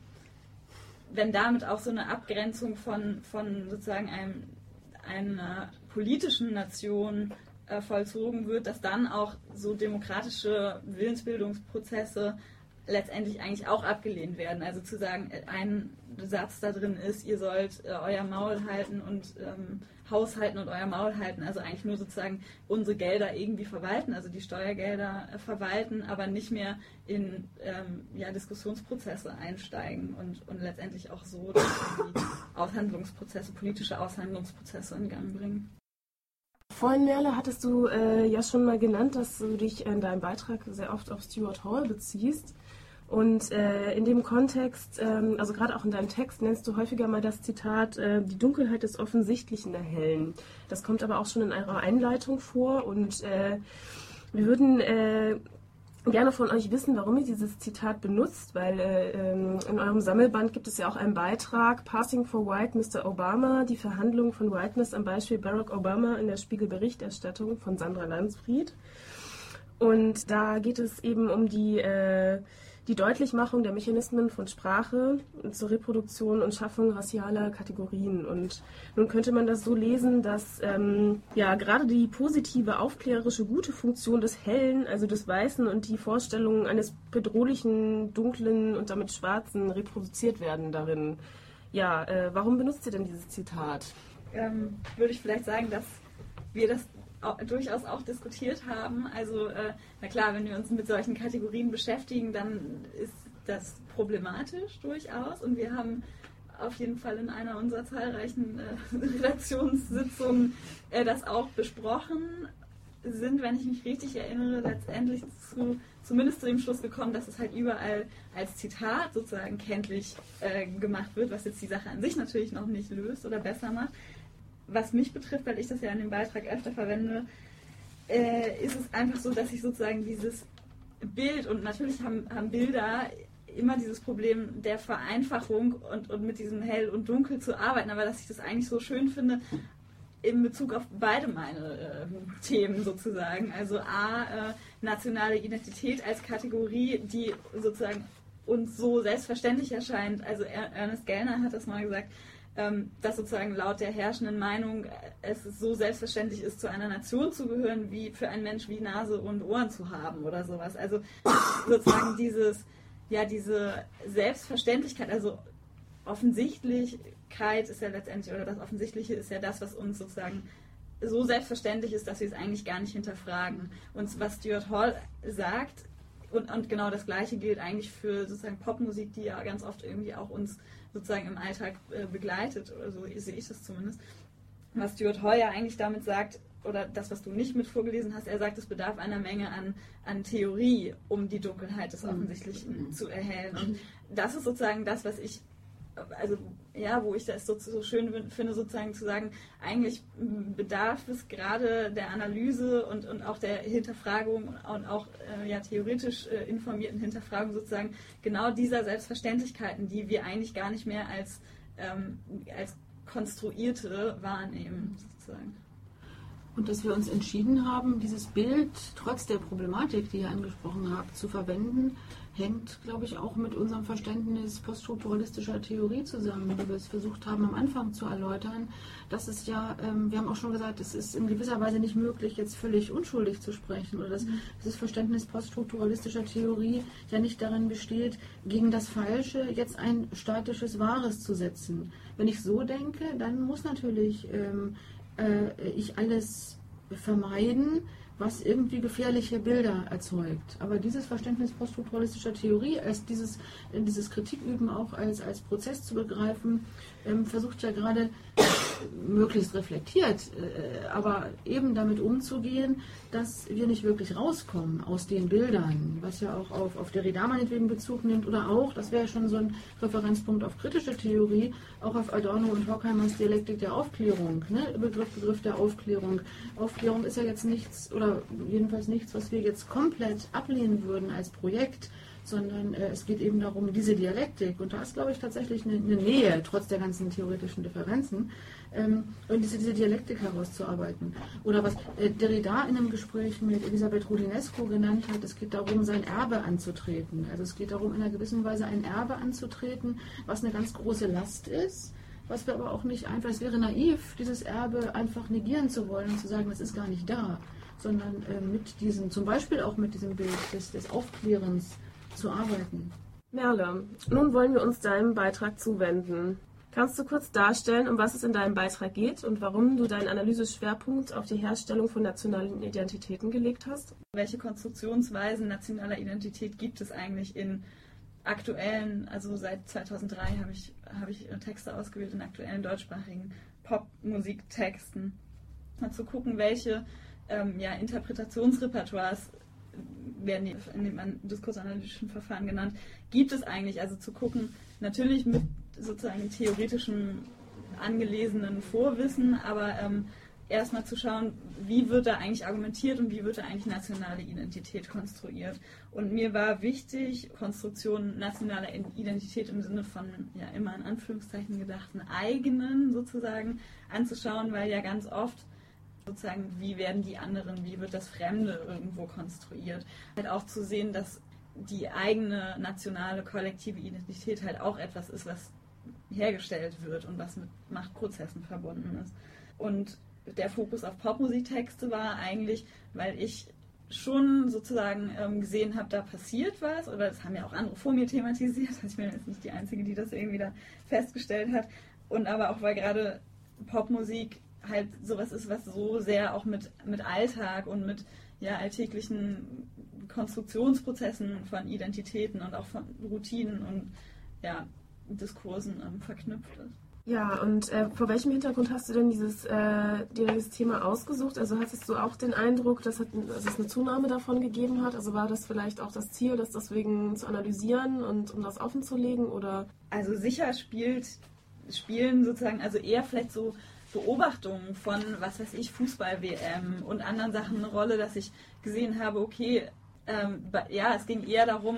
[SPEAKER 5] wenn damit auch so eine Abgrenzung von, von sozusagen einem einer politischen Nation äh, vollzogen wird, dass dann auch so demokratische Willensbildungsprozesse letztendlich eigentlich auch abgelehnt werden. Also zu sagen, ein Satz da drin ist, ihr sollt äh, euer Maul halten und ähm, haushalten und euer Maul halten, also eigentlich nur sozusagen unsere Gelder irgendwie verwalten, also die Steuergelder äh, verwalten, aber nicht mehr in ähm, ja, Diskussionsprozesse einsteigen und, und letztendlich auch so die Aushandlungsprozesse, politische Aushandlungsprozesse in Gang bringen.
[SPEAKER 6] Vorhin, Merle, hattest du äh, ja schon mal genannt, dass du dich in deinem Beitrag sehr oft auf Stuart Hall beziehst. Und äh, in dem Kontext, ähm, also gerade auch in deinem Text, nennst du häufiger mal das Zitat, äh, die Dunkelheit des Offensichtlichen erhellen. Das kommt aber auch schon in eurer Einleitung vor. Und äh, wir würden äh, gerne von euch wissen, warum ihr dieses Zitat benutzt, weil äh, in eurem Sammelband gibt es ja auch einen Beitrag, Passing for White, Mister Obama, die Verhandlung von Whiteness am Beispiel Barack Obama in der Spiegel-Berichterstattung von Sandra Landsfried. Und da geht es eben um die, äh, die Deutlichmachung der Mechanismen von Sprache zur Reproduktion und Schaffung racialer Kategorien. Und nun könnte man das so lesen, dass ähm, ja gerade die positive, aufklärerische, gute Funktion des Hellen, also des Weißen und die Vorstellungen eines bedrohlichen, dunklen und damit Schwarzen reproduziert werden darin. Ja, äh, warum benutzt ihr denn dieses Zitat?
[SPEAKER 5] Ähm, würde ich vielleicht sagen, dass wir das auch, durchaus auch diskutiert haben. Also, äh, na klar, wenn wir uns mit solchen Kategorien beschäftigen, dann ist das problematisch durchaus. Und wir haben auf jeden Fall in einer unserer zahlreichen äh, Redaktionssitzungen äh, das auch besprochen. Sind, wenn ich mich richtig erinnere, letztendlich zu, zumindest zu dem Schluss gekommen, dass es halt überall als Zitat sozusagen kenntlich äh, gemacht wird, was jetzt die Sache an sich natürlich noch nicht löst oder besser macht. Was mich betrifft, weil ich das ja in dem Beitrag öfter verwende, äh, ist es einfach so, dass ich sozusagen dieses Bild, und natürlich haben, haben Bilder immer dieses Problem der Vereinfachung und, und mit diesem Hell und Dunkel zu arbeiten, aber dass ich das eigentlich so schön finde, in Bezug auf beide meine äh, Themen sozusagen. Also A, äh, nationale Identität als Kategorie, die sozusagen uns so selbstverständlich erscheint. Also Ernest Gellner hat das mal gesagt, ähm, dass sozusagen laut der herrschenden Meinung es so selbstverständlich ist, zu einer Nation zu gehören, wie für einen Mensch wie Nase und Ohren zu haben oder sowas. Also sozusagen dieses, ja, diese Selbstverständlichkeit, also Offensichtlichkeit ist ja letztendlich, oder das Offensichtliche ist ja das, was uns sozusagen so selbstverständlich ist, dass wir es eigentlich gar nicht hinterfragen. Und was Stuart Hall sagt, und, und genau das Gleiche gilt eigentlich für sozusagen Popmusik, die ja ganz oft irgendwie auch uns sozusagen im Alltag äh, begleitet, oder so sehe ich das zumindest. Was Stuart Hall ja eigentlich damit sagt, oder das, was du nicht mit vorgelesen hast, er sagt, es bedarf einer Menge an, an Theorie, um die Dunkelheit des Offensichtlichen mhm. zu erhellen. Und das ist sozusagen das, was ich also ja, wo ich das so, so schön finde, sozusagen zu sagen, eigentlich bedarf es gerade der Analyse und, und auch der Hinterfragung und auch äh, ja, theoretisch äh, informierten Hinterfragung sozusagen genau dieser Selbstverständlichkeiten, die wir eigentlich gar nicht mehr als, ähm, als konstruierte wahrnehmen, sozusagen.
[SPEAKER 3] Und dass wir uns entschieden haben, dieses Bild trotz der Problematik, die ihr angesprochen habt, zu verwenden, hängt, glaube ich, auch mit unserem Verständnis poststrukturalistischer Theorie zusammen, wie wir es versucht haben am Anfang zu erläutern. Das ist ja, ähm, wir haben auch schon gesagt, es ist in gewisser Weise nicht möglich, jetzt völlig unschuldig zu sprechen, oder dass mhm. dieses Verständnis poststrukturalistischer Theorie ja nicht darin besteht, gegen das Falsche jetzt ein statisches Wahres zu setzen. Wenn ich so denke, dann muss natürlich ähm, äh, ich alles vermeiden, was irgendwie gefährliche Bilder erzeugt. Aber dieses Verständnis poststrukturalistischer Theorie, als dieses, dieses Kritiküben auch als, als Prozess zu begreifen, ähm, versucht ja gerade möglichst reflektiert, äh, aber eben damit umzugehen, dass wir nicht wirklich rauskommen aus den Bildern, was ja auch auf, auf Derrida meinetwegen Bezug nimmt, oder auch, das wäre schon so ein Referenzpunkt auf kritische Theorie, auch auf Adorno und Horkheimers Dialektik der Aufklärung, ne? Begriff, Begriff der Aufklärung. Aufklärung ist ja jetzt nichts, oder jedenfalls nichts, was wir jetzt komplett ablehnen würden als Projekt, sondern äh, es geht eben darum, diese Dialektik, und da ist, glaube ich, tatsächlich eine, eine Nähe, trotz der ganzen theoretischen Differenzen, ähm, und diese, diese Dialektik herauszuarbeiten. Oder was äh, Derrida in einem Gespräch mit Elisabeth Roudinesco genannt hat, es geht darum, sein Erbe anzutreten. Also es geht darum, in einer gewissen Weise ein Erbe anzutreten, was eine ganz große Last ist, was wir aber auch nicht einfach, es wäre naiv, dieses Erbe einfach negieren zu wollen und zu sagen, das ist gar nicht da, sondern äh, mit diesem, zum Beispiel auch mit diesem Bild des, des Aufklärens zu arbeiten.
[SPEAKER 6] Merle, nun wollen wir uns deinem Beitrag zuwenden. Kannst du kurz darstellen, um was es in deinem Beitrag geht und warum du deinen Analyseschwerpunkt auf die Herstellung von nationalen Identitäten gelegt hast?
[SPEAKER 5] Welche Konstruktionsweisen nationaler Identität gibt es eigentlich in aktuellen, also seit zweitausenddrei habe ich, habe ich Texte ausgewählt in aktuellen deutschsprachigen Popmusiktexten. Mal zu gucken, welche ähm, ja, Interpretationsrepertoires werden die in dem diskursanalytischen Verfahren genannt, gibt es eigentlich, also zu gucken, natürlich mit sozusagen theoretischem angelesenen Vorwissen, aber ähm, erstmal zu schauen, wie wird da eigentlich argumentiert und wie wird da eigentlich nationale Identität konstruiert. Und mir war wichtig, Konstruktion nationaler Identität im Sinne von, ja immer in Anführungszeichen gedachten, eigenen sozusagen anzuschauen, weil ja ganz oft sozusagen, wie werden die anderen, wie wird das Fremde irgendwo konstruiert. Halt auch zu sehen, dass die eigene nationale, kollektive Identität halt auch etwas ist, was hergestellt wird und was mit Machtprozessen verbunden ist. Und der Fokus auf Popmusiktexte war eigentlich, weil ich schon sozusagen ähm, gesehen habe, da passiert was, oder das haben ja auch andere vor mir thematisiert, also ich bin jetzt nicht die Einzige, die das irgendwie da festgestellt hat, und aber auch, weil gerade Popmusik halt sowas ist, was so sehr auch mit, mit Alltag und mit ja, alltäglichen Konstruktionsprozessen von Identitäten und auch von Routinen und ja, Diskursen ähm, verknüpft ist.
[SPEAKER 6] Ja, und äh, vor welchem Hintergrund hast du denn dieses, äh, dir dieses Thema ausgesucht? Also hattest du auch den Eindruck, dass, hat, dass es eine Zunahme davon gegeben hat? Also war das vielleicht auch das Ziel, das deswegen zu analysieren und um das offenzulegen? Oder?
[SPEAKER 5] Also sicher spielt, spielen sozusagen, also eher vielleicht so Beobachtungen von, was weiß ich, Fußball-W M und anderen Sachen eine Rolle, dass ich gesehen habe, okay, ähm, ja, es ging eher darum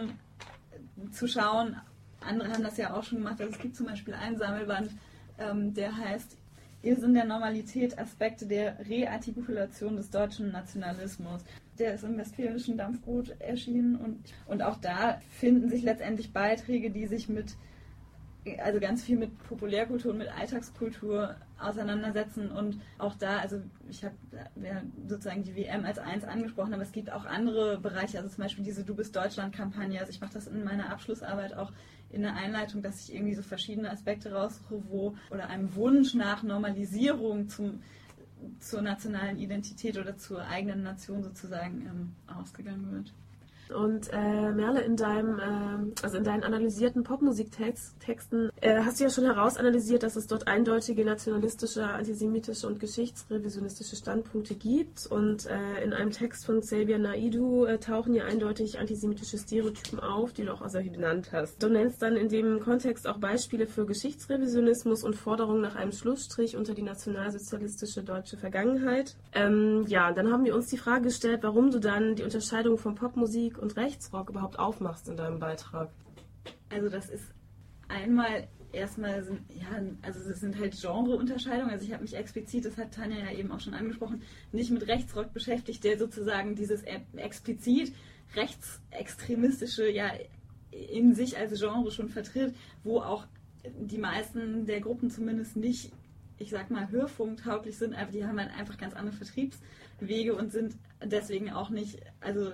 [SPEAKER 5] zu schauen, andere haben das ja auch schon gemacht, also es gibt zum Beispiel einen Sammelband, ähm, der heißt Irrsinn der Normalität, Aspekte der Reartikulation des deutschen Nationalismus. Der ist im Westfälischen Dampfboot erschienen und, und auch da finden sich letztendlich Beiträge, die sich mit, also ganz viel mit Populärkultur und mit Alltagskultur auseinandersetzen, und auch da, also ich habe ja sozusagen die W M als eins angesprochen, aber es gibt auch andere Bereiche, also zum Beispiel diese Du bist Deutschland-Kampagne, also ich mache das in meiner Abschlussarbeit auch in der Einleitung, dass ich irgendwie so verschiedene Aspekte raussuche, wo oder einem Wunsch nach Normalisierung zum, zur nationalen Identität oder zur eigenen Nation sozusagen ähm, ausgegangen wird.
[SPEAKER 6] Und äh, Merle, in deinem, äh, also in deinen analysierten Popmusiktexten äh, hast du ja schon herausanalysiert, dass es dort eindeutige nationalistische, antisemitische und geschichtsrevisionistische Standpunkte gibt. Und äh, in einem Text von Xavier Naidoo äh, tauchen ja eindeutig antisemitische Stereotypen auf, die du auch als solche benannt hast. Du nennst dann in dem Kontext auch Beispiele für Geschichtsrevisionismus und Forderungen nach einem Schlussstrich unter die nationalsozialistische deutsche Vergangenheit. Ähm, ja, dann haben wir uns die Frage gestellt, warum du dann die Unterscheidung von Popmusik und Rechtsrock überhaupt aufmachst in deinem Beitrag.
[SPEAKER 5] Also das ist einmal erstmal, sind, ja, also das sind halt Genreunterscheidungen. Also ich habe mich explizit, das hat Tanja ja eben auch schon angesprochen, nicht mit Rechtsrock beschäftigt, der sozusagen dieses explizit rechtsextremistische ja in sich als Genre schon vertritt, wo auch die meisten der Gruppen zumindest nicht, ich sag mal, hörfunktauglich sind, aber die haben halt einfach ganz andere Vertriebswege und sind deswegen auch nicht also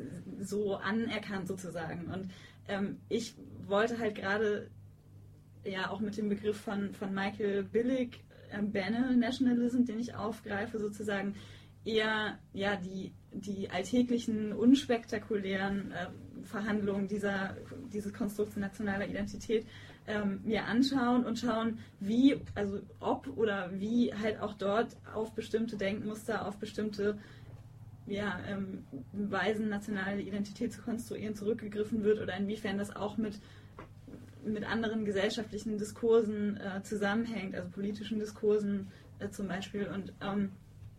[SPEAKER 5] so anerkannt sozusagen. Und ähm, ich wollte halt gerade ja auch mit dem Begriff von, von Michael Billig, äh, Banner-Nationalism, den ich aufgreife, sozusagen eher ja die, die alltäglichen, unspektakulären äh, Verhandlungen dieser, dieses Konstrukts nationaler Identität ähm, mir anschauen und schauen, wie, also ob oder wie halt auch dort auf bestimmte Denkmuster, auf bestimmte ja, ähm, Weisen, nationale Identität zu konstruieren, zurückgegriffen wird oder inwiefern das auch mit, mit anderen gesellschaftlichen Diskursen äh, zusammenhängt, also politischen Diskursen äh, zum Beispiel. Und ähm,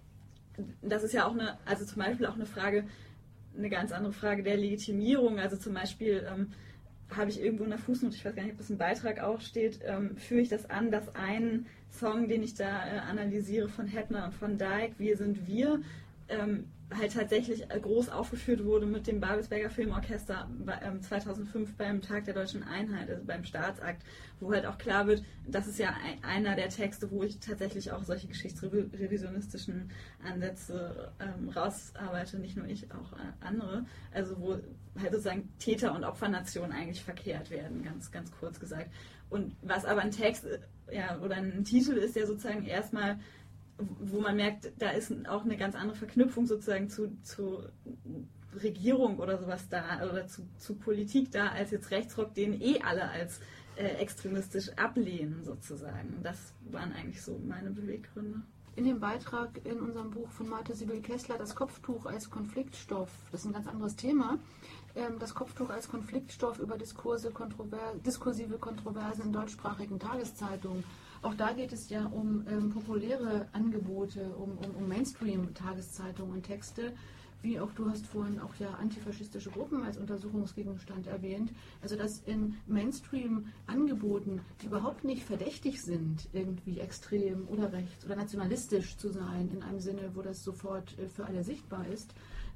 [SPEAKER 5] das ist ja auch eine, also zum Beispiel auch eine Frage, eine ganz andere Frage der Legitimierung. Also zum Beispiel ähm, habe ich irgendwo in der Fußnote, ich weiß gar nicht, ob das im Beitrag auch steht, ähm, führe ich das an, dass ein Song, den ich da äh, analysiere von Hettner und von Dijk, Wir sind wir, ähm, halt tatsächlich groß aufgeführt wurde mit dem Babelsberger Filmorchester ähm, zweitausendfünf beim Tag der Deutschen Einheit, also beim Staatsakt, wo halt auch klar wird, das ist ja ein, einer der Texte, wo ich tatsächlich auch solche geschichtsrevisionistischen Ansätze ähm, rausarbeite, nicht nur ich, auch äh, andere, also wo halt sozusagen Täter- und Opfernation eigentlich verkehrt werden, ganz, ganz kurz gesagt. Und was aber ein Text ja, oder ein Titel ist, der sozusagen erstmal, wo man merkt, da ist auch eine ganz andere Verknüpfung sozusagen zu, zu Regierung oder sowas da oder zu, zu Politik da, als jetzt Rechtsrock, den eh alle als äh, extremistisch ablehnen sozusagen. Das waren eigentlich so meine Beweggründe.
[SPEAKER 3] In dem Beitrag in unserem Buch von Marthe Sibyl-Kessler, das Kopftuch als Konfliktstoff, das ist ein ganz anderes Thema, ähm, das Kopftuch als Konfliktstoff über Diskurse, kontrover- diskursive Kontroversen in deutschsprachigen Tageszeitungen. Auch da geht es ja um ähm, populäre Angebote, um, um, um Mainstream-Tageszeitungen und Texte, wie auch du hast vorhin auch ja antifaschistische Gruppen als Untersuchungsgegenstand erwähnt. Also dass in Mainstream-Angeboten, die überhaupt nicht verdächtig sind, irgendwie extrem oder rechts oder nationalistisch zu sein, in einem Sinne, wo das sofort äh, für alle sichtbar ist,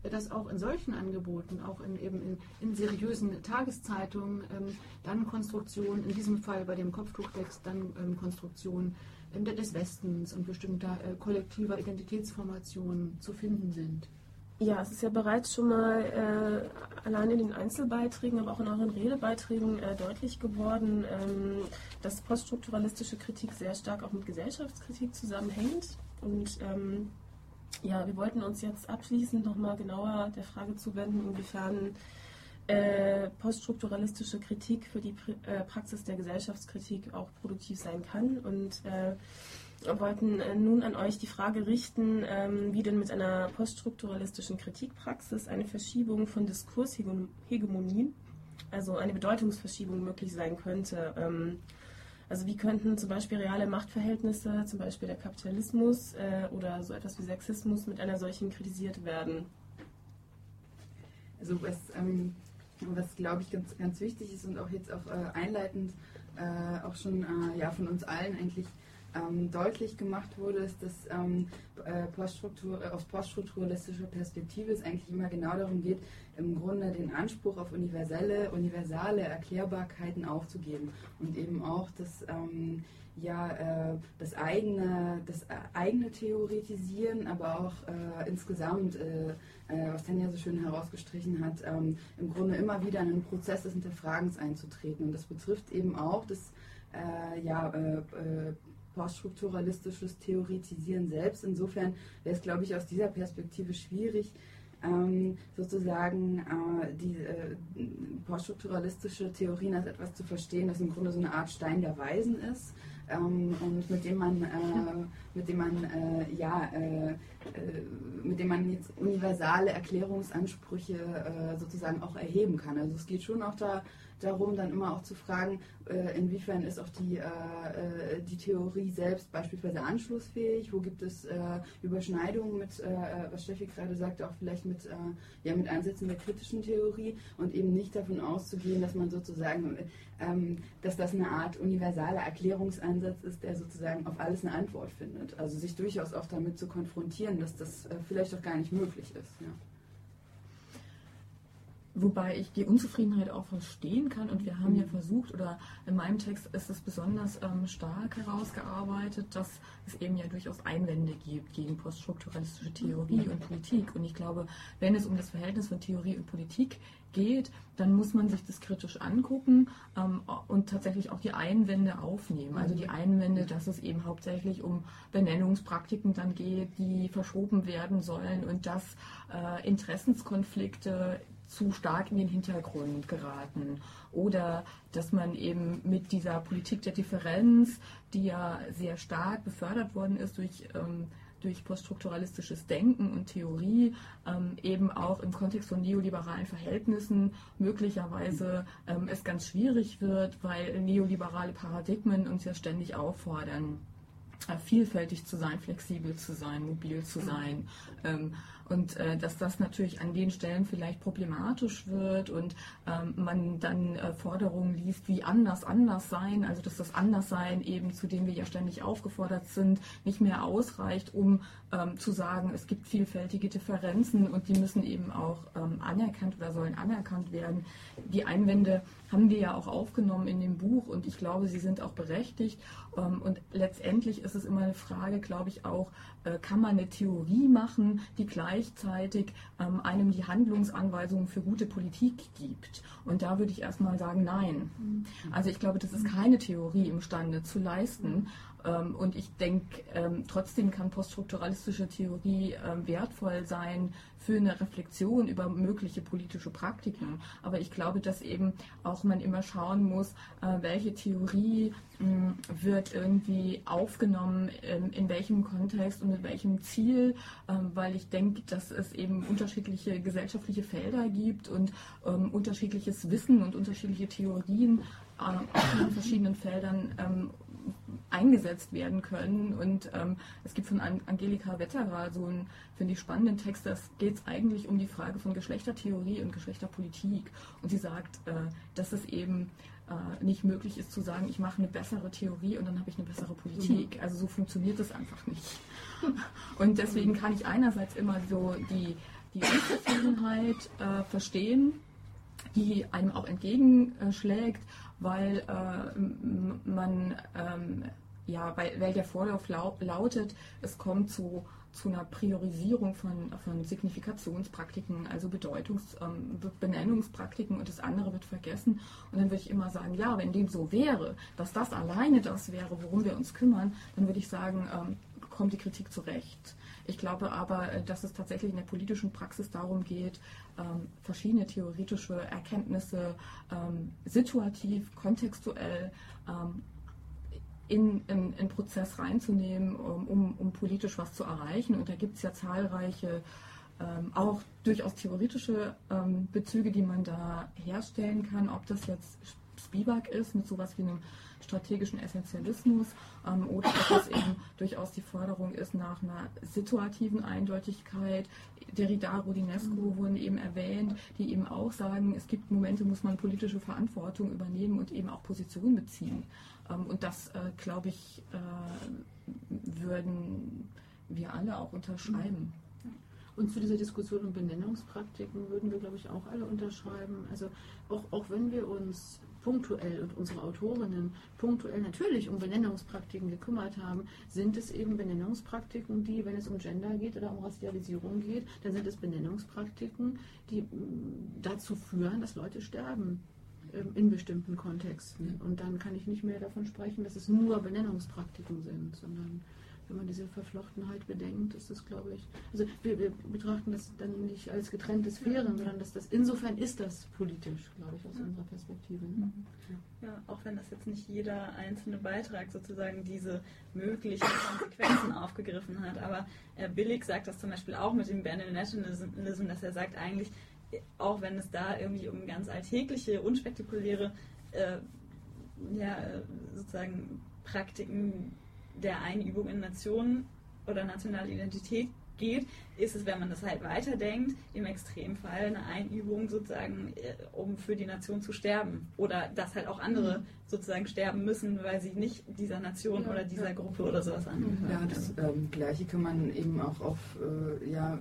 [SPEAKER 3] dass auch in solchen Angeboten, auch in, eben in, in seriösen Tageszeitungen, ähm, dann Konstruktionen, in diesem Fall bei dem Kopftuchtext, dann ähm, Konstruktionen ähm, des Westens und bestimmter äh, kollektiver Identitätsformationen zu finden sind.
[SPEAKER 6] Ja, es ist ja bereits schon mal äh, allein in den Einzelbeiträgen, aber auch in euren Redebeiträgen äh, deutlich geworden, ähm, dass poststrukturalistische Kritik sehr stark auch mit Gesellschaftskritik zusammenhängt. Und ähm, ja, wir wollten uns jetzt abschließend nochmal genauer der Frage zuwenden, inwiefern äh, poststrukturalistische Kritik für die Pr- äh, Praxis der Gesellschaftskritik auch produktiv sein kann. Und äh, Wir wollten nun an euch die Frage richten, ähm, wie denn mit einer poststrukturalistischen Kritikpraxis eine Verschiebung von Diskurshegemonien, also eine Bedeutungsverschiebung möglich sein könnte. Ähm, also wie könnten zum Beispiel reale Machtverhältnisse, zum Beispiel der Kapitalismus äh, oder so etwas wie Sexismus mit einer solchen kritisiert werden?
[SPEAKER 4] Also was, ähm, was glaube ich ganz, ganz wichtig ist und auch jetzt auch äh, einleitend äh, auch schon äh, ja, von uns allen eigentlich Ähm, deutlich gemacht wurde, ist, dass ähm, äh, Poststruktur, äh, aus poststrukturalistischer Perspektive es eigentlich immer genau darum geht, im Grunde den Anspruch auf universelle, universale Erklärbarkeiten aufzugeben und eben auch das, ähm, ja, äh, das, eigene, das eigene Theoretisieren, aber auch äh, insgesamt, äh, äh, was Tanja so schön herausgestrichen hat, ähm, im Grunde immer wieder in einen Prozess des Hinterfragens einzutreten. Und das betrifft eben auch das äh, ja, äh, äh, poststrukturalistisches Theoretisieren selbst. Insofern wäre es, glaube ich, aus dieser Perspektive schwierig, ähm, sozusagen äh, die äh, poststrukturalistische Theorien als etwas zu verstehen, das im Grunde so eine Art Stein der Weisen ist ähm, und mit dem man, äh, mit dem man äh, ja, äh, äh, mit dem man jetzt universale Erklärungsansprüche äh, sozusagen auch erheben kann. Also es geht schon auch da darum, dann immer auch zu fragen, äh, inwiefern ist auch die, äh, die Theorie selbst beispielsweise anschlussfähig, wo gibt es äh, Überschneidungen mit, äh, was Steffi gerade sagte, auch vielleicht mit, äh, ja, mit Ansätzen der kritischen Theorie und eben nicht davon auszugehen, dass man sozusagen, ähm, dass das eine Art universaler Erklärungsansatz ist, der sozusagen auf alles eine Antwort findet. Also sich durchaus auch damit zu konfrontieren, dass das äh, vielleicht auch gar nicht möglich ist. Ja.
[SPEAKER 2] Wobei ich die Unzufriedenheit auch verstehen kann und wir haben ja versucht, oder in meinem Text ist es besonders ähm, stark herausgearbeitet, dass es eben ja durchaus Einwände gibt gegen poststrukturalistische Theorie und Politik. Und ich glaube, wenn es um das Verhältnis von Theorie und Politik geht, dann muss man sich das kritisch angucken ähm, und tatsächlich auch die Einwände aufnehmen. Also die Einwände, dass es eben hauptsächlich um Benennungspraktiken dann geht, die verschoben werden sollen und dass äh, Interessenskonflikte zu stark in den Hintergrund geraten oder dass man eben mit dieser Politik der Differenz, die ja sehr stark befördert worden ist durch, ähm, durch poststrukturalistisches Denken und Theorie, ähm, eben auch im Kontext von neoliberalen Verhältnissen möglicherweise ähm, es ganz schwierig wird, weil neoliberale Paradigmen uns ja ständig auffordern, vielfältig zu sein, flexibel zu sein, mobil zu sein. Ähm, und äh, dass das natürlich an den Stellen vielleicht problematisch wird und ähm, man dann äh, Forderungen liest wie anders, anders sein, also dass das Anderssein eben, zu dem wir ja ständig aufgefordert sind, nicht mehr ausreicht, um ähm, zu sagen, es gibt vielfältige Differenzen und die müssen eben auch ähm, anerkannt oder sollen anerkannt werden. Die Einwände haben wir ja auch aufgenommen in dem Buch und ich glaube, sie sind auch berechtigt ähm, und letztendlich ist es immer eine Frage, glaube ich auch, äh, kann man eine Theorie machen, die gleichzeitig ähm, einem die Handlungsanweisungen für gute Politik gibt. Und da würde ich erstmal sagen, nein. Also ich glaube, das ist keine Theorie imstande zu leisten. Ähm, und ich denke, ähm, trotzdem kann poststrukturalistische Theorie ähm, wertvoll sein für eine Reflexion über mögliche politische Praktiken. Aber ich glaube, dass eben auch man immer schauen muss, äh, welche Theorie mh, wird irgendwie aufgenommen, in, in welchem Kontext und mit welchem Ziel, ähm, weil ich denke, dass es eben unterschiedliche gesellschaftliche Felder gibt und ähm, unterschiedliches Wissen und unterschiedliche Theorien äh, in verschiedenen Feldern ähm, eingesetzt werden können. Und ähm, es gibt von Angelika Wetterer so einen, finde ich, spannenden Text, da geht es eigentlich um die Frage von Geschlechtertheorie und Geschlechterpolitik. Und sie sagt, äh, dass es eben äh, nicht möglich ist zu sagen, ich mache eine bessere Theorie und dann habe ich eine bessere Politik. Also so funktioniert das einfach nicht. Und deswegen kann ich einerseits immer so die die Unzufriedenheit äh, verstehen, die einem auch entgegenschlägt, weil äh, man ähm, ja, weil, weil der Vorlauf lau lautet, es kommt zu, zu einer Priorisierung von, von Signifikationspraktiken, also Bedeutungs-, ähm, Benennungspraktiken, und das andere wird vergessen. Und dann würde ich immer sagen, ja, wenn dem so wäre, dass das alleine das wäre, worum wir uns kümmern, dann würde ich sagen, ähm, kommt die Kritik zurecht. Ich glaube aber, dass es tatsächlich in der politischen Praxis darum geht, ähm, verschiedene theoretische Erkenntnisse ähm, situativ, kontextuell ähm, in einen Prozess reinzunehmen, um, um politisch was zu erreichen. Und da gibt es ja zahlreiche, ähm, auch durchaus theoretische ähm, Bezüge, die man da herstellen kann, ob das jetzt Spivak ist mit sowas wie einem strategischen Essentialismus ähm, oder ob das eben durchaus die Forderung ist nach einer situativen Eindeutigkeit. Derrida, Rodinesco wurden eben erwähnt, die eben auch sagen, es gibt Momente, muss man politische Verantwortung übernehmen und eben auch Position beziehen. Ähm, und das, äh, glaube ich, äh, würden wir alle auch unterschreiben.
[SPEAKER 3] Und zu dieser Diskussion um Benennungspraktiken würden wir, glaube ich, auch alle unterschreiben. Also auch, auch wenn wir uns punktuell und unsere Autorinnen punktuell natürlich um Benennungspraktiken gekümmert haben, sind es eben Benennungspraktiken, die, wenn es um Gender geht oder um Racialisierung geht, dann sind es Benennungspraktiken, die dazu führen, dass Leute sterben in bestimmten Kontexten. Und dann kann ich nicht mehr davon sprechen, dass es nur Benennungspraktiken sind, sondern wenn man diese Verflochtenheit bedenkt, ist das, glaube ich, also wir, wir betrachten das dann nicht als getrennte Sphären, sondern dass das, insofern ist das politisch, glaube ich, aus ja. unserer Perspektive. Ne?
[SPEAKER 5] Ja. ja, auch wenn das jetzt nicht jeder einzelne Beitrag sozusagen diese möglichen Konsequenzen aufgegriffen hat, aber äh, Billig sagt das zum Beispiel auch mit dem Abandoned Nationalism, dass er sagt eigentlich, auch wenn es da irgendwie um ganz alltägliche, unspektakuläre äh, ja, sozusagen Praktiken der Einübung in Nationen oder nationale Identität geht, ist es, wenn man das halt weiterdenkt, im Extremfall eine Einübung sozusagen, um für die Nation zu sterben. Oder dass halt auch andere mhm. sozusagen sterben müssen, weil sie nicht dieser Nation ja, oder dieser ja. Gruppe oder sowas angehören.
[SPEAKER 4] Ja, das ähm, Gleiche kann man eben auch auf, äh, ja,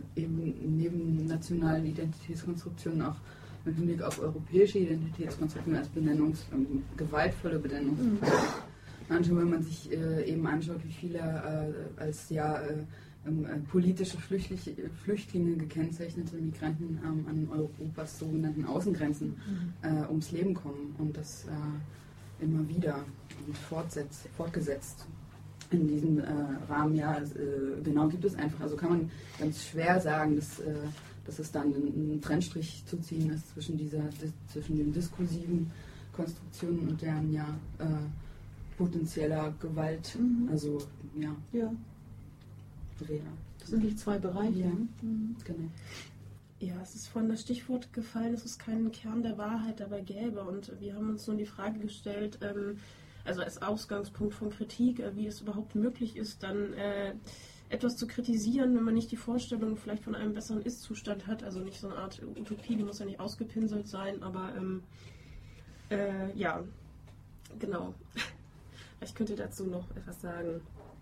[SPEAKER 4] eben neben nationalen Identitätskonstruktionen auch mit Hinblick auf europäische Identitätskonstruktionen als Benennungs-, ähm, gewaltvolle Benennungskonstruktionen mhm. anschauen, wenn man sich äh, eben anschaut, wie viele äh, als ja äh, äh, politische Flüchtlich Flüchtlinge gekennzeichnete Migranten ähm, an Europas sogenannten Außengrenzen mhm. äh, ums Leben kommen und das äh, immer wieder und fortsetzt, fortgesetzt. In diesem äh, Rahmen, ja, äh, genau gibt es einfach, also kann man ganz schwer sagen, dass, äh, dass es dann einen Trennstrich zu ziehen ist zwischen, dieser, zwischen den diskursiven Konstruktionen und deren, ja, äh, potenzieller Gewalt, mhm. also ja.
[SPEAKER 3] Ja. Das sind die zwei Bereiche.
[SPEAKER 4] Ja. Mhm. Genau.
[SPEAKER 6] Ja, es ist vorhin das Stichwort gefallen, dass es keinen Kern der Wahrheit dabei gäbe. Und wir haben uns nun die Frage gestellt, ähm, also als Ausgangspunkt von Kritik, äh, wie es überhaupt möglich ist, dann äh, etwas zu kritisieren, wenn man nicht die Vorstellung vielleicht von einem besseren Ist-Zustand hat. Also nicht so eine Art Utopie, die muss ja nicht ausgepinselt sein, aber ähm, äh, ja, genau. Ich könnte dazu noch etwas sagen.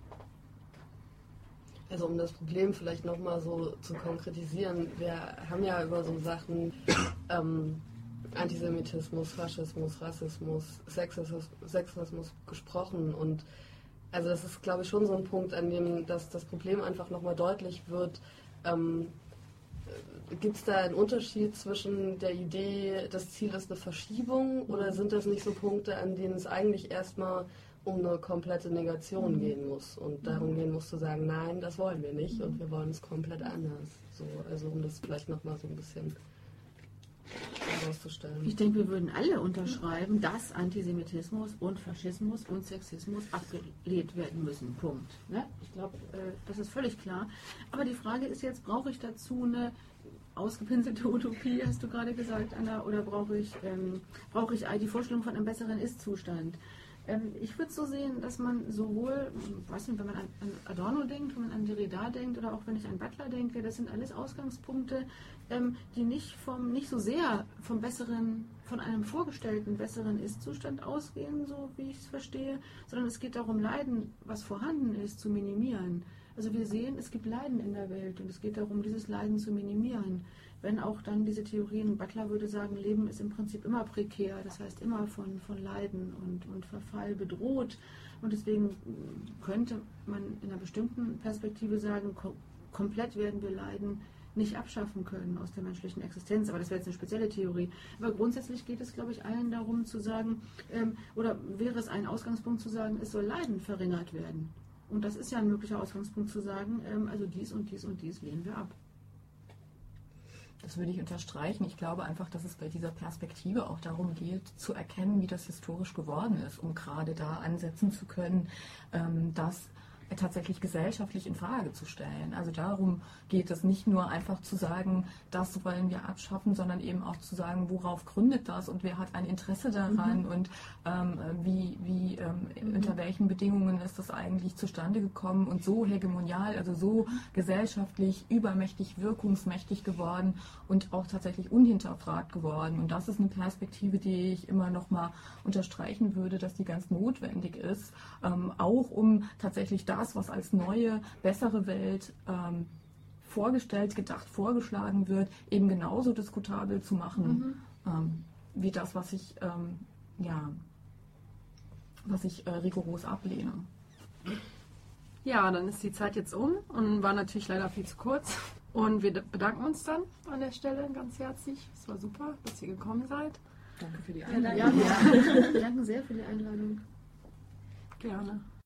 [SPEAKER 8] Also um das Problem vielleicht nochmal so zu konkretisieren, wir haben ja über so Sachen ähm, Antisemitismus, Faschismus, Rassismus, Sexismus, Sexismus gesprochen und also das ist, glaube ich, schon so ein Punkt, an dem das, das Problem einfach nochmal deutlich wird. Ähm, Gibt es da einen Unterschied zwischen der Idee, das Ziel ist eine Verschiebung oder sind das nicht so Punkte, an denen es eigentlich erstmal um eine komplette Negation mhm. gehen muss und darum gehen muss zu sagen, nein, das wollen wir nicht und wir wollen es komplett anders. So, also um das vielleicht nochmal so ein bisschen herauszustellen.
[SPEAKER 3] Ich denke, wir würden alle unterschreiben, dass Antisemitismus und Faschismus und Sexismus abgelehnt werden müssen. Punkt. Ne? Ich glaube, äh, das ist völlig klar. Aber die Frage ist jetzt, brauche ich dazu eine ausgepinselte Utopie, hast du gerade gesagt, Anna, oder brauche ich, ähm, brauche ich die Vorstellung von einem besseren Ist-Zustand? Ähm, ich würde so sehen, dass man sowohl, weiß nicht, wenn man an, an Adorno denkt, wenn man an Derrida denkt oder auch wenn ich an Butler denke, das sind alles Ausgangspunkte, ähm, die nicht vom, nicht so sehr vom besseren, von einem vorgestellten besseren Ist-Zustand ausgehen, so wie ich es verstehe, sondern es geht darum, Leiden, was vorhanden ist, zu minimieren. Also wir sehen, es gibt Leiden in der Welt und es geht darum, dieses Leiden zu minimieren. Wenn auch dann diese Theorien, Butler würde sagen, Leben ist im Prinzip immer prekär, das heißt immer von, von Leiden und, und Verfall bedroht. Und deswegen könnte man in einer bestimmten Perspektive sagen, kom- komplett werden wir Leiden nicht abschaffen können aus der menschlichen Existenz. Aber das wäre jetzt eine spezielle Theorie. Aber grundsätzlich geht es, glaube ich, allen darum zu sagen, ähm, oder wäre es ein Ausgangspunkt zu sagen, es soll Leiden verringert werden. Und das ist ja ein möglicher Ausgangspunkt zu sagen, ähm, also dies und dies und dies lehnen wir ab.
[SPEAKER 2] Das würde ich unterstreichen. Ich glaube einfach, dass es bei dieser Perspektive auch darum geht, zu erkennen, wie das historisch geworden ist, um gerade da ansetzen zu können, ähm, dass tatsächlich gesellschaftlich in Frage zu stellen. Also darum geht es nicht nur einfach zu sagen, das wollen wir abschaffen, sondern eben auch zu sagen, worauf gründet das und wer hat ein Interesse daran mhm. und ähm, wie, wie ähm, mhm. unter welchen Bedingungen ist das eigentlich zustande gekommen und so hegemonial, also so gesellschaftlich übermächtig, wirkungsmächtig geworden und auch tatsächlich unhinterfragt geworden. Und das ist eine Perspektive, die ich immer noch mal unterstreichen würde, dass die ganz notwendig ist, ähm, auch um tatsächlich da das, was als neue, bessere Welt ähm, vorgestellt, gedacht, vorgeschlagen wird, eben genauso diskutabel zu machen, mhm. ähm, wie das, was ich, ähm, ja, was ich äh, rigoros ablehne.
[SPEAKER 1] Ja, dann ist die Zeit jetzt um und war natürlich leider viel zu kurz. Und wir bedanken uns dann an der Stelle ganz herzlich. Es war super, dass ihr gekommen seid.
[SPEAKER 2] Danke für die Einladung.
[SPEAKER 3] Ja, ja. Wir danken sehr für die Einladung.
[SPEAKER 1] Gerne.